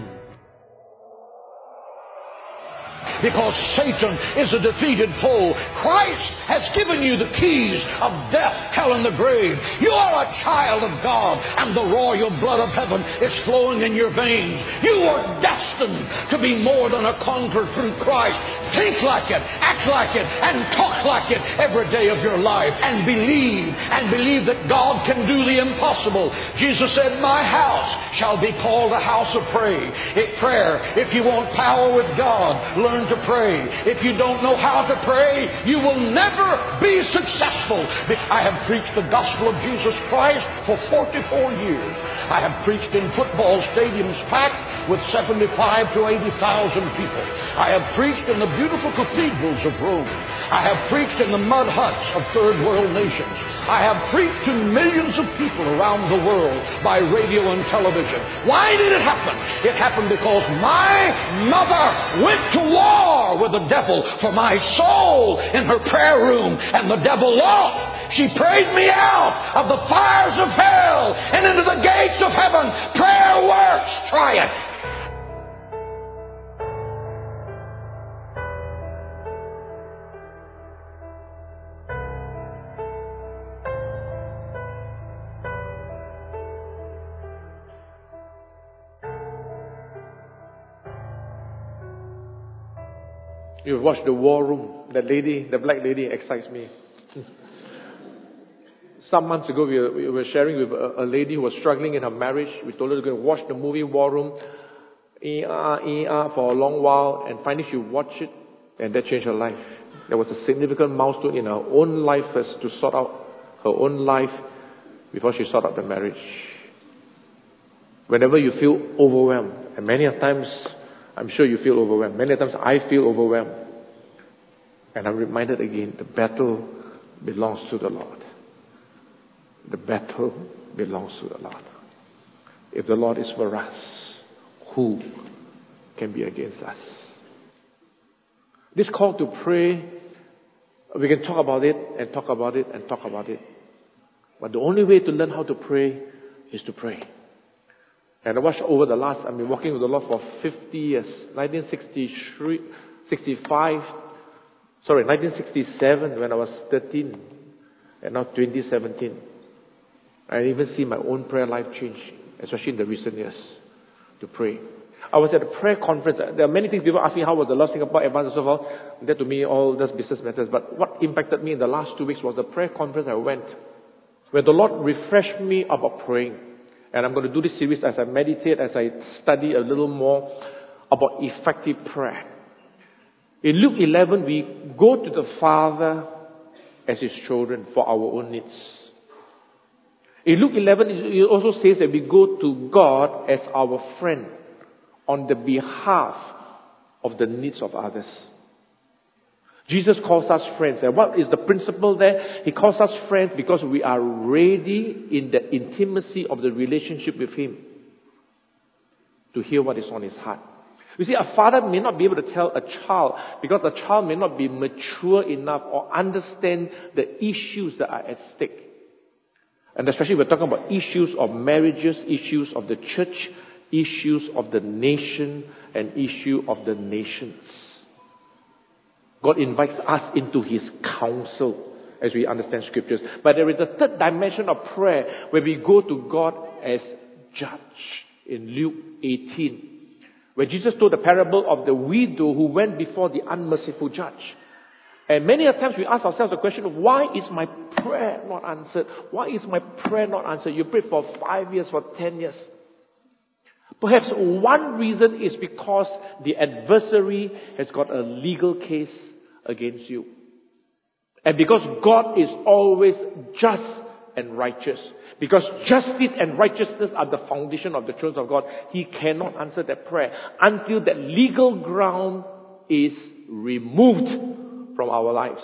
Because Satan is a defeated foe. Christ has given you the keys of death, hell, and the grave. You are a child of God, and the royal blood of heaven is flowing in your veins. You are destined to be more than a conqueror through Christ. Think like it, act like it, and talk like it every day of your life. And believe, and believe that God can do the impossible. Jesus said, my house shall be called a house of prayer. If prayer, if you want power with God, learn learn to pray. If you don't know how to pray, you will never be successful. I have preached the gospel of Jesus Christ for forty-four years. I have preached in football stadiums packed with seventy-five to eighty thousand people. I have preached in the beautiful cathedrals of Rome. I have preached in the mud huts of third world nations. I have preached to millions of people around the world by radio and television. Why did it happen? It happened because my mother went to war with the devil for my soul in her prayer room, and the devil lost. She prayed me out of the fires of hell and into the gates of heaven. Prayer works. Try it. You watch The War Room. That lady, the black lady, excites me. Some months ago, we were, we were sharing with a, a lady who was struggling in her marriage. We told her to go and watch the movie War Room, E R, E R for a long while, and finally she watched it, and that changed her life. There was a significant milestone in her own life first to sort out her own life before she sorted out the marriage. Whenever you feel overwhelmed, and many a times, I'm sure you feel overwhelmed. Many times I feel overwhelmed. And I'm reminded again, the battle belongs to the Lord. The battle belongs to the Lord. If the Lord is for us, who can be against us? This call to pray, we can talk about it and talk about it and talk about it. But the only way to learn how to pray is to pray. And I watched over the last, I've been walking with the Lord for fifty years. nineteen sixty-three, sixty-five, sorry, nineteen sixty-seven when I was thirteen. And now twenty seventeen. I even see my own prayer life change, especially in the recent years, to pray. I was at a prayer conference. There are many things people ask me, how was the Love Singapore advance and so forth. That to me, all just business matters. But what impacted me in the last two weeks was the prayer conference I went, where the Lord refreshed me about praying. And I'm going to do this series as I meditate, as I study a little more about effective prayer. In Luke eleven, we go to the Father as His children for our own needs. In Luke eleven, it also says that we go to God as our friend on the behalf of the needs of others. Jesus calls us friends. And what is the principle there? He calls us friends because we are ready in the intimacy of the relationship with Him to hear what is on His heart. You see, a father may not be able to tell a child because the child may not be mature enough or understand the issues that are at stake. And especially we're talking about issues of marriages, issues of the church, issues of the nation, and issue of the nations. God invites us into His counsel as we understand scriptures. But there is a third dimension of prayer where we go to God as judge in Luke eighteen, where Jesus told the parable of the widow who went before the unmerciful judge. And many a times we ask ourselves the question of, why is my prayer not answered? Why is my prayer not answered? You prayed for five years, for ten years. Perhaps one reason is because the adversary has got a legal case against you. And because God is always just and righteous, because justice and righteousness are the foundation of the throne of God, He cannot answer that prayer until that legal ground is removed from our lives.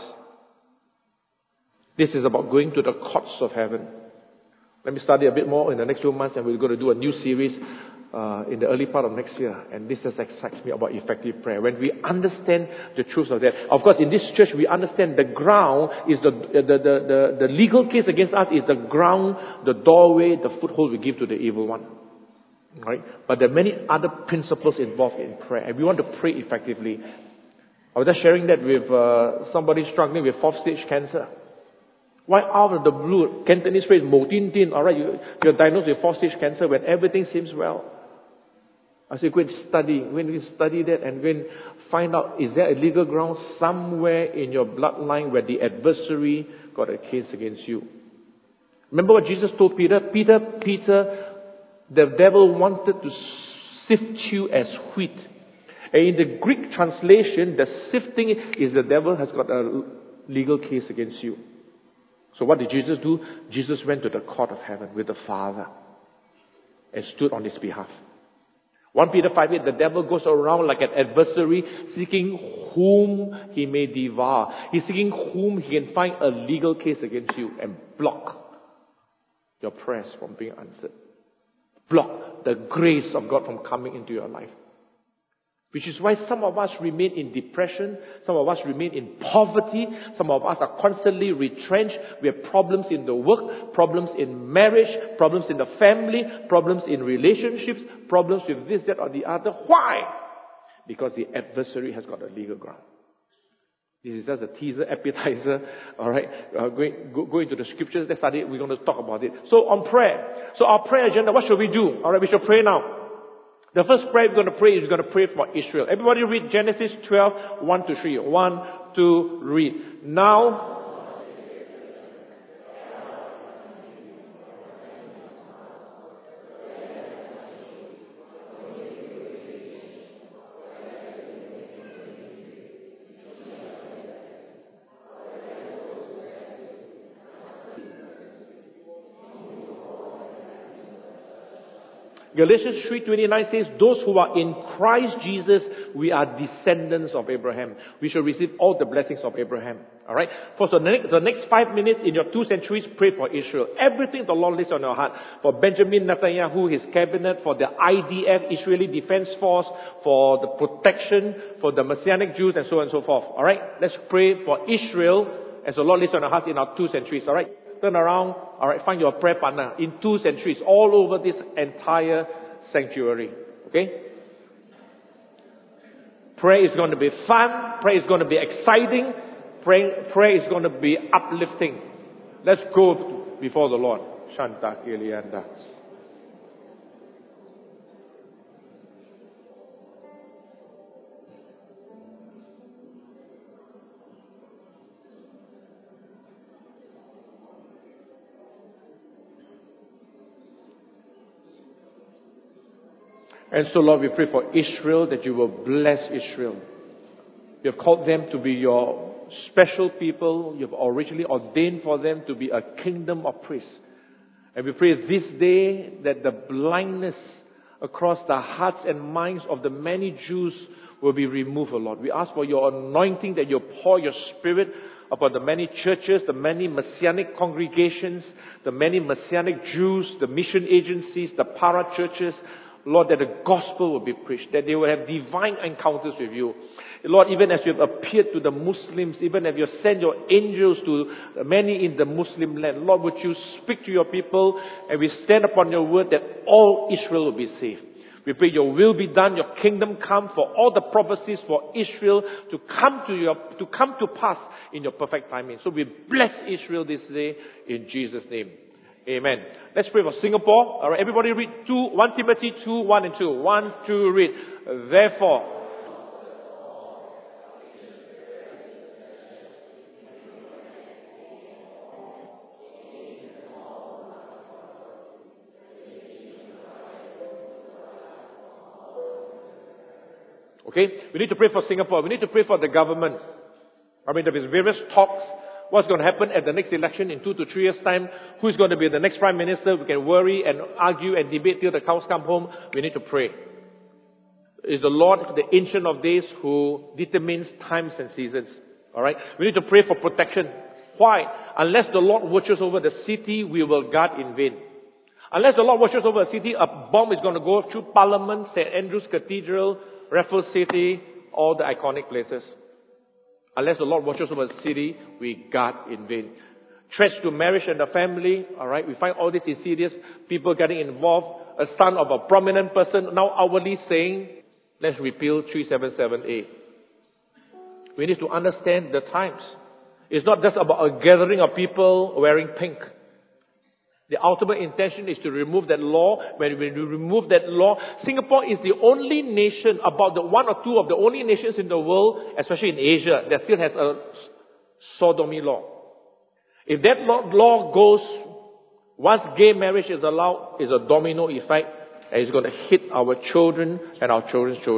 This is about going to the courts of heaven. Let me study a bit more in the next few months, and we're going to do a new series Uh, in the early part of next year. And this just excites me about effective prayer. When we understand the truth of that. Of course, in this church, we understand the ground is the, the, the, the, the legal case against us is the ground, the doorway, the foothold we give to the evil one. Right? But there are many other principles involved in prayer. And we want to pray effectively. I was just sharing that with uh, somebody struggling with fourth stage cancer. Why out of the blue, Cantonese phrase, mo tin tin, alright, you, you're diagnosed with fourth stage cancer when everything seems well. I said, go and study. When we study that and go and find out, is there a legal ground somewhere in your bloodline where the adversary got a case against you? Remember what Jesus told Peter? Peter, Peter, the devil wanted to sift you as wheat. And in the Greek translation, the sifting is the devil has got a legal case against you. So what did Jesus do? Jesus went to the court of heaven with the Father and stood on his behalf. First Peter five eight, the devil goes around like an adversary seeking whom he may devour. He's seeking whom he can find a legal case against you and block your prayers from being answered. Block the grace of God from coming into your life. Which is why some of us remain in depression, some of us remain in poverty, some of us are constantly retrenched. We have problems in the work, problems in marriage, problems in the family, problems in relationships, problems with this, that or the other. Why? Because the adversary has got a legal ground. This is just a teaser, appetizer, alright? Uh, going, go, go into the scriptures, let's study it, we're going to talk about it. So on prayer. So our prayer agenda, what should we do? Alright, we should pray now. The first prayer we're going to pray is we're going to pray for Israel. Everybody read Genesis twelve, one to three. one, two, read. Now, Galatians three twenty-nine says, those who are in Christ Jesus, we are descendants of Abraham. We shall receive all the blessings of Abraham. Alright? For the next, the next five minutes in your two centuries, pray for Israel. Everything the Lord lays on your heart. For Benjamin Netanyahu, his cabinet, for the I D F, Israeli Defense Force, for the protection, for the Messianic Jews, and so on and so forth. Alright? Let's pray for Israel as the Lord lays on our hearts in our two centuries. Alright? Turn around, alright, find your prayer partner in two centuries, all over this entire sanctuary. Okay? Prayer is going to be fun, prayer is going to be exciting, prayer, prayer is going to be uplifting. Let's go before the Lord. Shanta Kilianda. And so, Lord, we pray for Israel, that you will bless Israel. You have called them to be your special people. You have originally ordained for them to be a kingdom of priests. And we pray this day that the blindness across the hearts and minds of the many Jews will be removed, O Lord. We ask for your anointing, that you pour your Spirit upon the many churches, the many Messianic congregations, the many Messianic Jews, the mission agencies, the para churches. Lord, that the gospel will be preached, that they will have divine encounters with you. Lord, even as you have appeared to the Muslims, even as you have sent your angels to many in the Muslim land, Lord, would you speak to your people, and we stand upon your word that all Israel will be saved. We pray your will be done, your kingdom come, for all the prophecies for Israel to come to your, to come to pass in your perfect timing. So we bless Israel this day in Jesus' name. Amen. Let's pray for Singapore. Alright, everybody read two, First Timothy two, one and two. One, two, read. Therefore. Okay, we need to pray for Singapore. We need to pray for the government. I mean, there is various talks. What's going to happen at the next election in two to three years' time? Who's going to be the next prime minister? We can worry and argue and debate till the cows come home. We need to pray. It is the Lord, the Ancient of Days, who determines times and seasons. Alright? We need to pray for protection. Why? Unless the Lord watches over the city, we will guard in vain. Unless the Lord watches over a city, a bomb is going to go through Parliament, Saint Andrew's Cathedral, Raffles City, all the iconic places. Unless the Lord watches over the city, we guard in vain. Threats to marriage and the family, alright, we find all these insidious people getting involved. A son of a prominent person now outwardly saying, let's repeal three seventy-seven A. We need to understand the times. It's not just about a gathering of people wearing pink. The ultimate intention is to remove that law. When we remove that law, Singapore is the only nation, about the one or two of the only nations in the world, especially in Asia, that still has a sodomy law. If that law goes, once gay marriage is allowed, it's a domino effect, and it's going to hit our children and our children's children.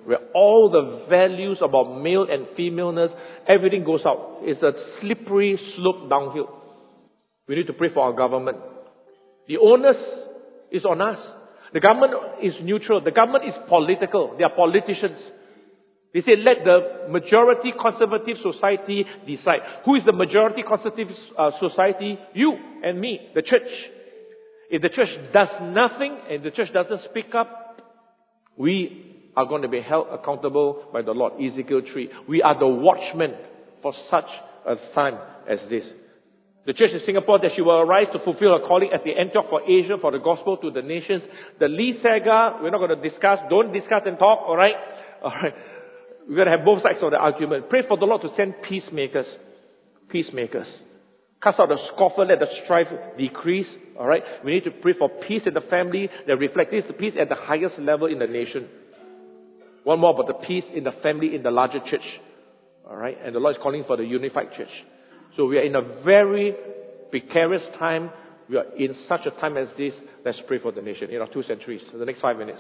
where all the values about male and femaleness, everything goes out. It's a slippery slope downhill. We need to pray for our government. The onus is on us. The government is neutral. The government is political. They are politicians. They say, let the majority conservative society decide. Who is the majority conservative uh, society? You and me, the church. If the church does nothing and the church doesn't speak up, we are going to be held accountable by the Lord. Ezekiel three. We are the watchmen for such a time as this. The church in Singapore, that she will arise to fulfill her calling as the Antioch for Asia, for the gospel to the nations. The Lee Saga, we're not going to discuss. Don't discuss and talk, alright? Alright. We're going to have both sides of the argument. Pray for the Lord to send peacemakers. Peacemakers. Cast out the scoffer, let the strife decrease. Alright? We need to pray for peace in the family that reflects this peace at the highest level in the nation. One more about the peace in the family, in the larger church. Alright? And the Lord is calling for the unified church. So we are in a very precarious time. We are in such a time as this. Let's pray for the nation in our two centuries. So the next five minutes.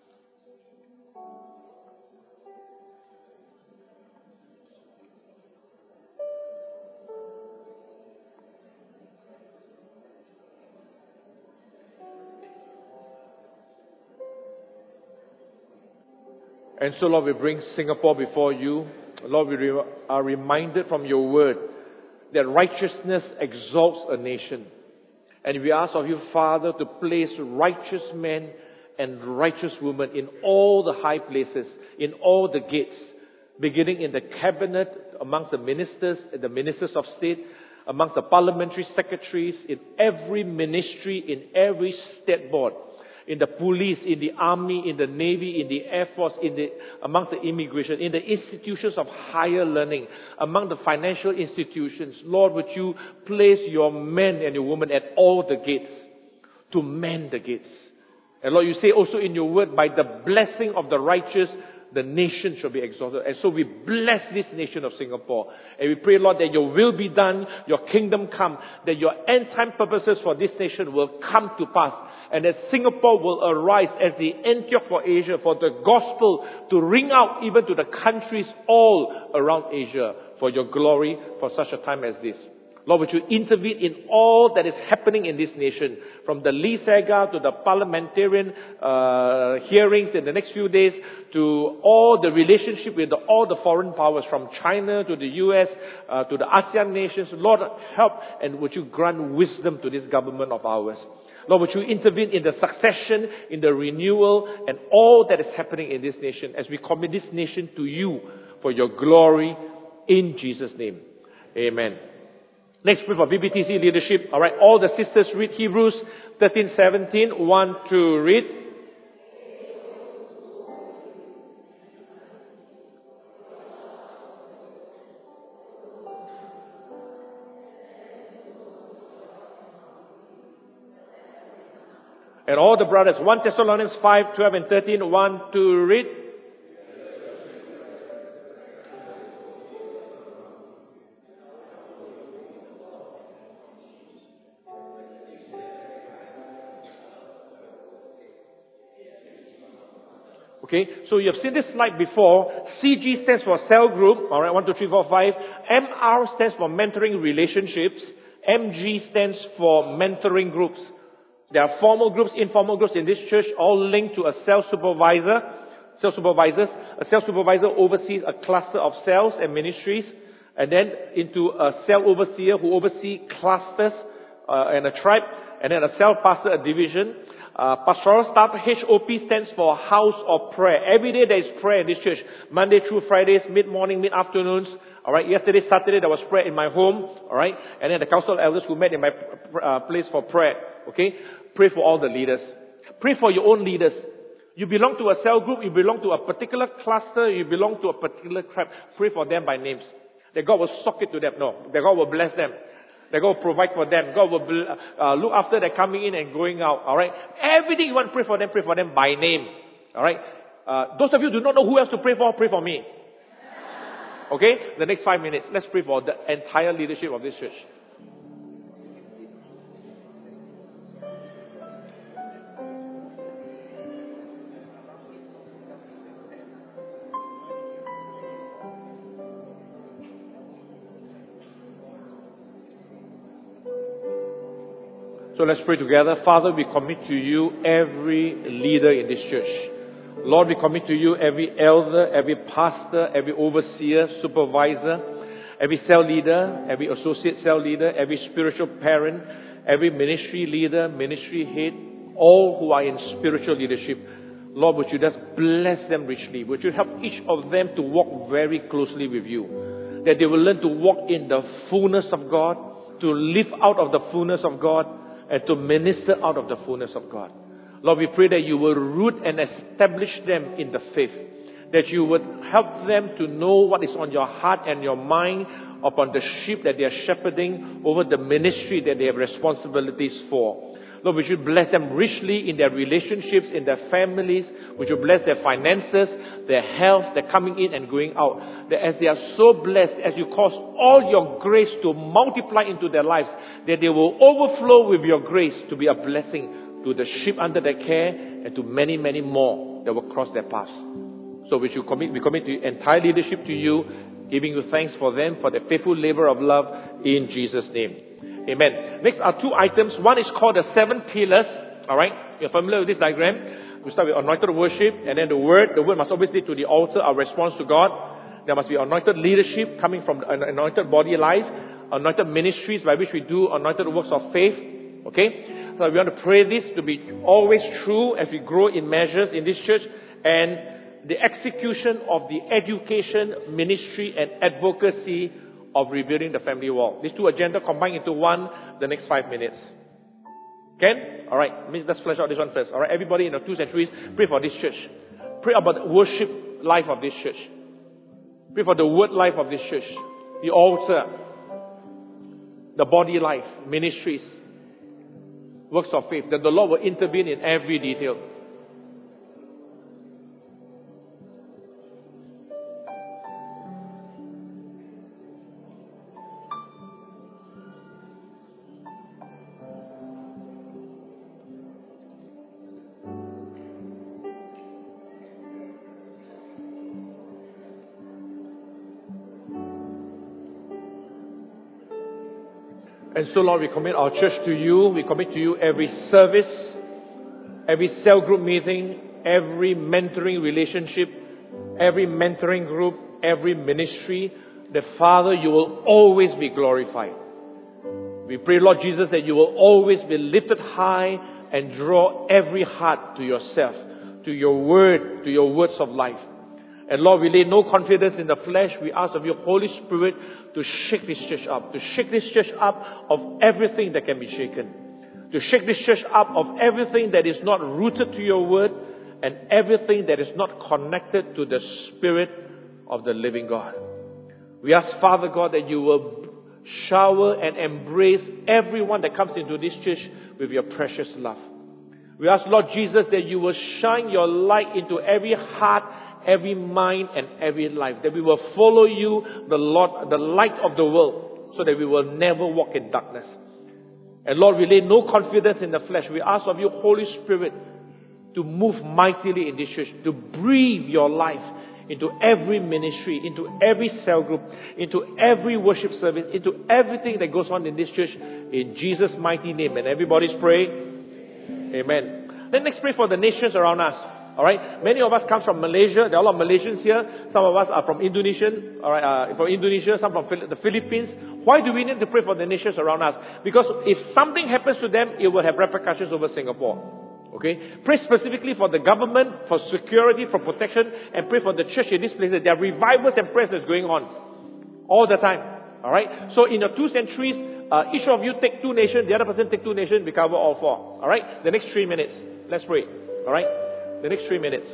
And so, Lord, we bring Singapore before you. Lord, we re- are reminded from your word that righteousness exalts a nation. And we ask of you, Father, to place righteous men and righteous women in all the high places, in all the gates, beginning in the cabinet, amongst the ministers, the ministers of state, amongst the parliamentary secretaries, in every ministry, in every state board, in the police, in the army, in the navy, in the air force, in the amongst the immigration, in the institutions of higher learning, among the financial institutions. Lord, would you place your men and your women at all the gates to man the gates. And Lord, you say also in your word, by the blessing of the righteous, the nation shall be exalted. And so we bless this nation of Singapore. And we pray, Lord, that your will be done, your kingdom come, that your end time purposes for this nation will come to pass. And that Singapore will arise as the Antioch for Asia, for the gospel to ring out even to the countries all around Asia for your glory for such a time as this. Lord, would you intervene in all that is happening in this nation, from the Lee Saga to the parliamentarian uh, hearings in the next few days, to all the relationship with the, all the foreign powers, from China to the U S, uh, to the ASEAN nations. Lord, help, and would you grant wisdom to this government of ours. Lord, would you intervene in the succession, in the renewal, and all that is happening in this nation as we commit this nation to you for your glory in Jesus' name. Amen. Next, pray for B B T C leadership. Alright, all the sisters read Hebrews thirteen seventeen. One to read. And all the brothers, First Thessalonians five, twelve and thirteen. One to read. Okay, so you have seen this slide before. C G stands for cell group. Alright, one, two, three, four, five. M R stands for mentoring relationships. M G stands for mentoring groups. There are formal groups, informal groups in this church, all linked to a cell supervisor. Cell supervisors. A cell supervisor oversees a cluster of cells and ministries. And then into a cell overseer who oversees clusters uh, and a tribe. And then a cell pastor, a division. Uh, pastoral staff, H O P stands for House of Prayer. Every day there is prayer in this church. Monday through Fridays, mid-morning, mid-afternoons. Alright, yesterday, Saturday, there was prayer in my home. Alright, and then the council of elders who met in my uh, place for prayer. Okay, pray for all the leaders. Pray for your own leaders. You belong to a cell group, you belong to a particular cluster, you belong to a particular tribe. Pray for them by names. That God will sock it to them. No, that God will bless them. That God will provide for them. God will uh, look after their coming in and going out. Alright? Everything you want to pray for them, pray for them by name. Alright? Uh, those of you who do not know who else to pray for, pray for me. Okay? The next five minutes, let's pray for the entire leadership of this church. So let's pray together. Father, we commit to you every leader in this church. Lord, we commit to you every elder, every pastor, every overseer, supervisor, every cell leader, every associate cell leader, every spiritual parent, every ministry leader, ministry head, all who are in spiritual leadership. Lord, would you just bless them richly? Would you help each of them to walk very closely with you? That they will learn to walk in the fullness of God, to live out of the fullness of God, and to minister out of the fullness of God. Lord, we pray that you will root and establish them in the faith. That you would help them to know what is on your heart and your mind upon the sheep that they are shepherding over the ministry that they have responsibilities for. Lord, would you bless them richly in their relationships, in their families. Would you bless their finances, their health, their coming in and going out. That as they are so blessed, as you cause all your grace to multiply into their lives, that they will overflow with your grace to be a blessing to the sheep under their care and to many, many more that will cross their paths. So we should commit, we commit the entire leadership to you, giving you thanks for them, for the faithful labor of love in Jesus' name. Amen. Next are two items. One is called the seven pillars. Alright, you're familiar with this diagram. We start with anointed worship, and then the word. The word must always lead to the altar, our response to God. There must be anointed leadership coming from an anointed body life, anointed ministries by which we do anointed works of faith. Okay? So we want to pray this to be always true as we grow in measures in this church, and the execution of the education, ministry and advocacy of rebuilding the family wall. These two agendas combined into one the next five minutes. Ken? Alright, let's flesh out this one first. Alright, everybody in the two centuries, pray for this church. Pray about the worship life of this church. Pray for the word life of this church. The altar. The body life, ministries, works of faith, that the Lord will intervene in every detail. And so, Lord, we commit our church to you. We commit to you every service, every cell group meeting, every mentoring relationship, every mentoring group, every ministry. That, Father, you will always be glorified. We pray, Lord Jesus, that you will always be lifted high and draw every heart to yourself, to your word, to your words of life. And Lord, we lay no confidence in the flesh. We ask of your Holy Spirit to shake this church up, to shake this church up of everything that can be shaken, to shake this church up of everything that is not rooted to your word and everything that is not connected to the Spirit of the living God. We ask, Father God, that you will shower and embrace everyone that comes into this church with your precious love. We ask, Lord Jesus, that you will shine your light into every heart, every mind and every life. That we will follow you, the Lord, the light of the world, so that we will never walk in darkness. And Lord, we lay no confidence in the flesh. We ask of you, Holy Spirit, to move mightily in this church, to breathe your life into every ministry, into every cell group, into every worship service, into everything that goes on in this church, in Jesus' mighty name. And everybody's pray, amen. Then next pray for the nations around us. Alright, many of us come from Malaysia. There are a lot of Malaysians here. Some of us are from Indonesia. Alright, uh, from Indonesia, some from the Philippines. Why do we need to pray for the nations around us? Because if something happens to them, it will have repercussions over Singapore. Okay, pray specifically for the government, for security, for protection, and pray for the church in this place. There are revivals and prayers that's going on all the time. Alright, so in the two centuries, uh, each of you take two nations, the other person take two nations, we cover all four. Alright, the next three minutes, let's pray. Alright. The next three minutes.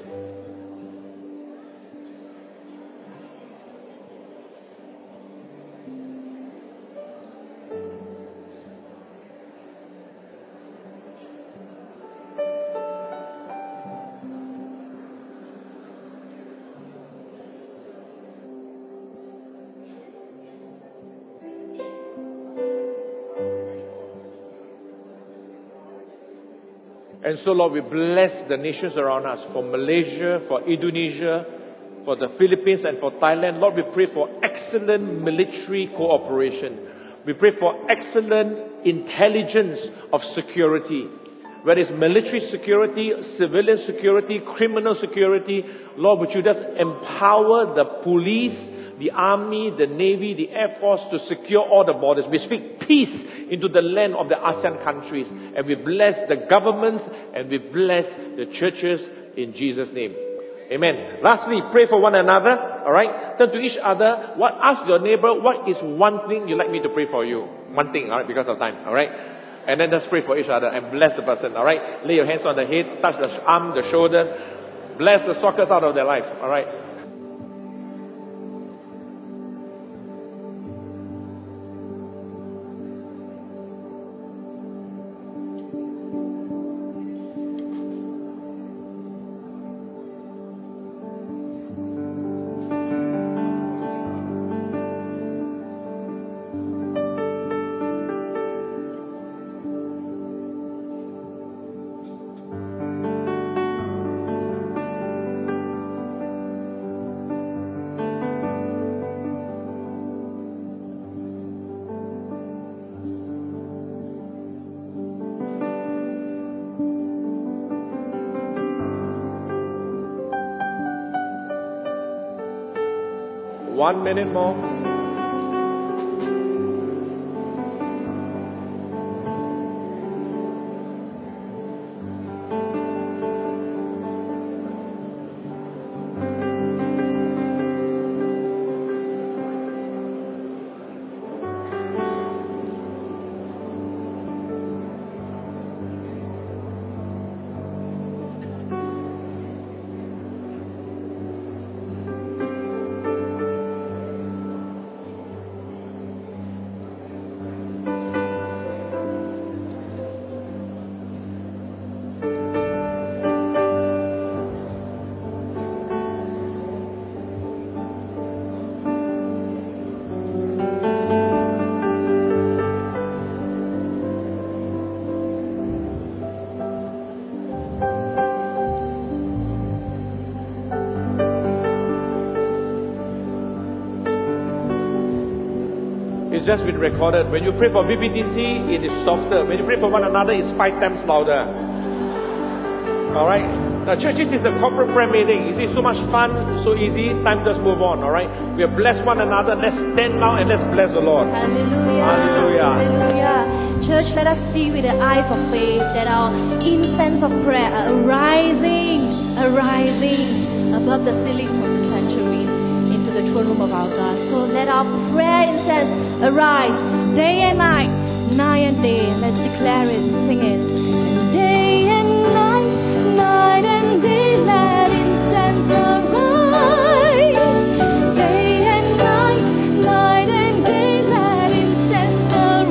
And so, Lord, we bless the nations around us, for Malaysia, for Indonesia, for the Philippines and for Thailand. Lord, we pray for excellent military cooperation, We pray for excellent intelligence of security. Whether it's military security, civilian security, criminal security, Lord, would you just empower the police, the army, the navy, the air force to secure all the borders. We speak peace into the land of the ASEAN countries. And we bless the governments and we bless the churches in Jesus' name. Amen. Lastly, pray for one another. Alright? Turn to each other. What, ask your neighbor, what is one thing you'd like me to pray for you? One thing, alright, because of time. Alright? And then just pray for each other and bless the person. Alright? Lay your hands on the head, touch the arm, the shoulder. Bless the sockets out of their life. Alright? One minute more. It's just been recorded. When you pray for V B T C, it is softer. When you pray for one another, it's five times louder. Alright? Now, churches is a corporate prayer meeting. You see, so much fun, so easy. Time just move on. Alright? We have blessed one another. Let's stand now and let's bless the Lord. Hallelujah. Hallelujah. Hallelujah. Church, let us see with the eyes of faith that our incense of prayer are arising, arising above the ceilings of the sanctuary into the throne room of our God. So let our prayer incense arise day and night, night and day. Let's declare it, sing it. Day and night, night and day, let incense arise. Day and night, night and day, let incense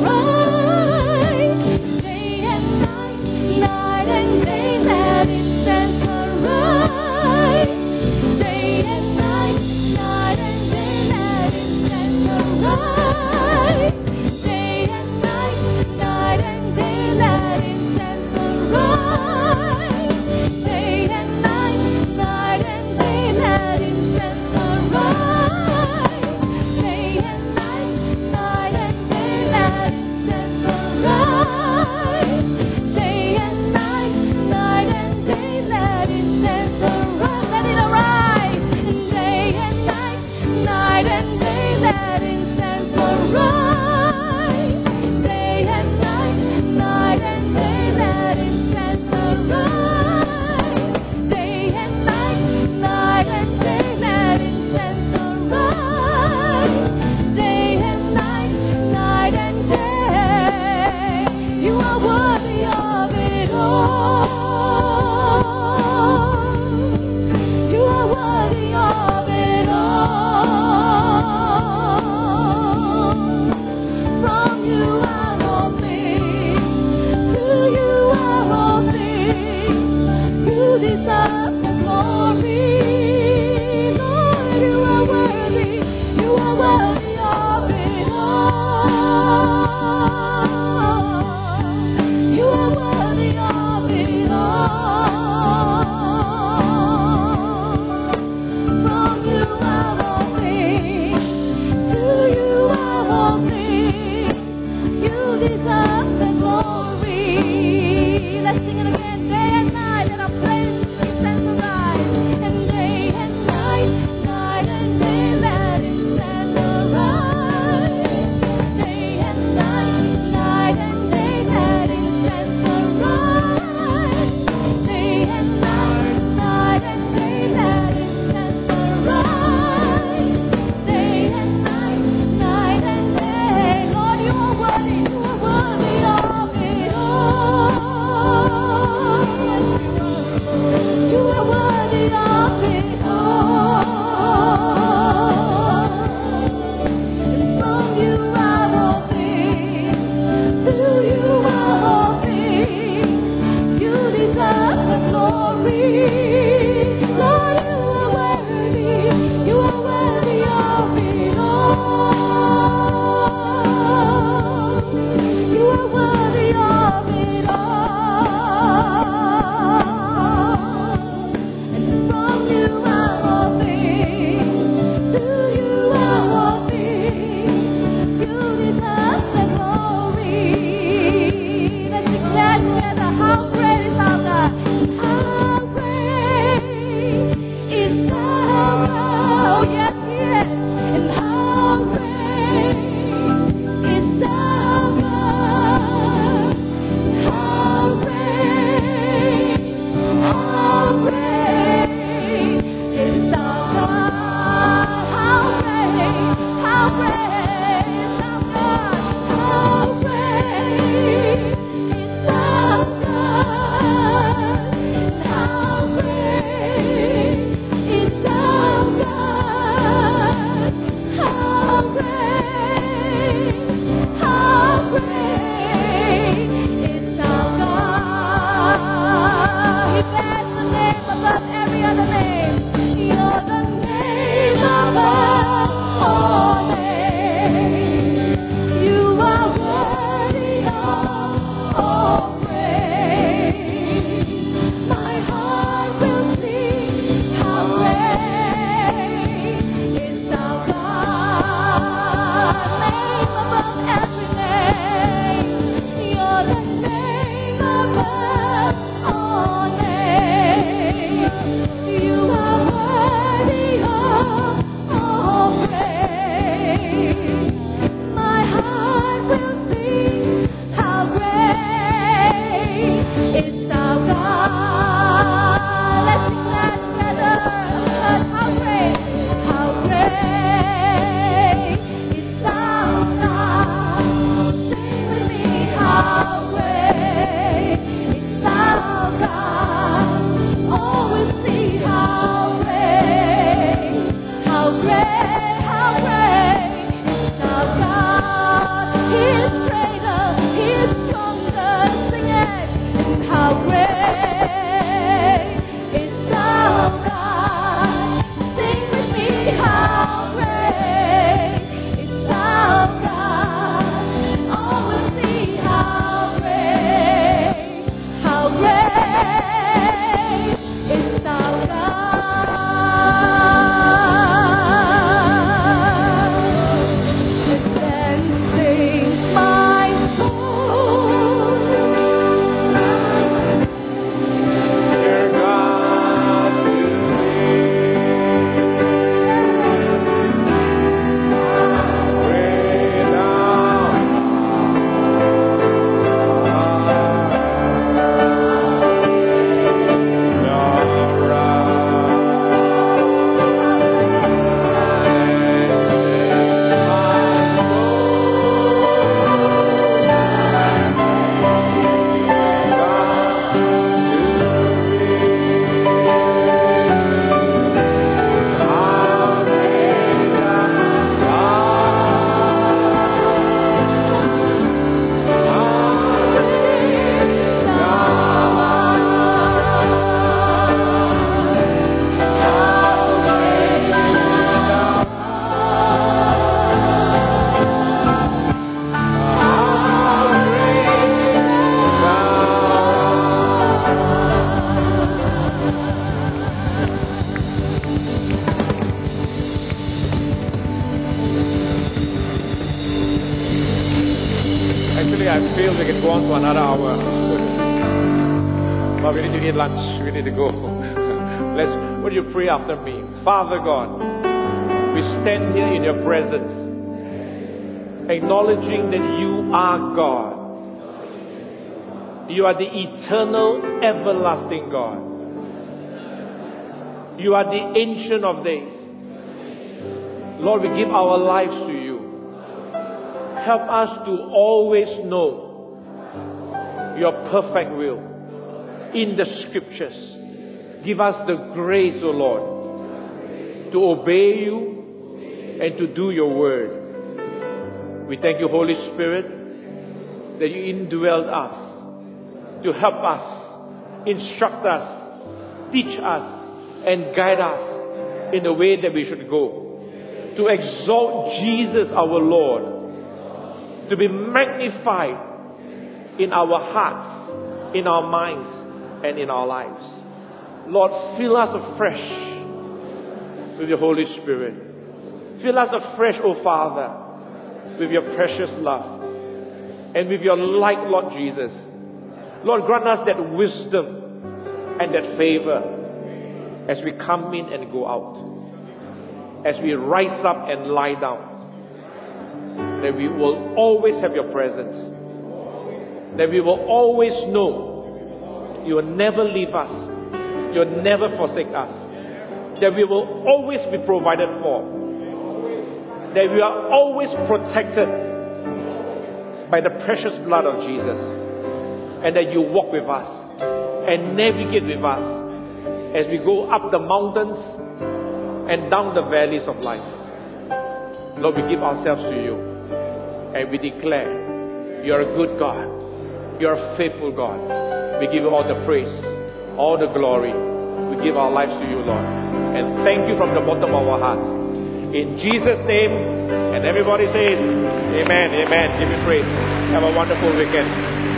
arise. Day and night, night and day, let incense arise. Day and night, night and day, let incense arise. Day and night, night and day, let incense arise. Day and night, night and day, let incense arise. Day and night, night and day, let incense arise. Day and night, night and day, let incense arise. Let it arise. Day and night, night and day, let incense arise. Day and night, night and day, let incense arise. Day and night, night and day, let incense arise. Day and night, night and day. You are worthy of it all. You are worthy of it all. From you are all things. To you are all things. You deserve the glory. Lord, you are worthy. You are worthy of it all. You are worthy of it all. From you are all things. To you are all things. is our God. Sing with me, how great is our God. Oh, we see how great, how great, how great is our God. He is greater, He is stronger. Sing it. How great is our God. Sing with me, how great is our God. Oh, we see how great, how great is our God. Then sing my soul. Dear God, to thee, great Actually, I feel we can go on for another hour. But we need to eat lunch. We need to go. Let's, would you pray after me? Father God, we stand here in your presence, acknowledging that you are God. You are the eternal, everlasting God. You are the Ancient of Days. Lord, we give our lives to you. Help us to always know your perfect will in the scriptures. Give us the grace, O Lord, to obey you and to do your word. We thank you, Holy Spirit, that you indwelled us to help us, instruct us, teach us, and guide us in the way that we should go. To exalt Jesus our Lord, to be magnified in our hearts, in our minds, and in our lives. Lord, fill us afresh with your Holy Spirit. Fill us afresh, O Father, with your precious love and with your light, Lord Jesus. Lord, grant us that wisdom and that favor as we come in and go out, as we rise up and lie down, that we will always have your presence, that we will always know you will never leave us, you will never forsake us, that we will always be provided for, that we are always protected by the precious blood of Jesus, and that you walk with us and navigate with us as we go up the mountains and down the valleys of life. Lord, we give ourselves to you and we declare you are a good God, you are a faithful God. We give you all the praise, all the glory. We give our lives to you, Lord, and thank you from the bottom of our hearts. In Jesus' name, and everybody says, Amen, Amen. Give me praise. Have a wonderful weekend.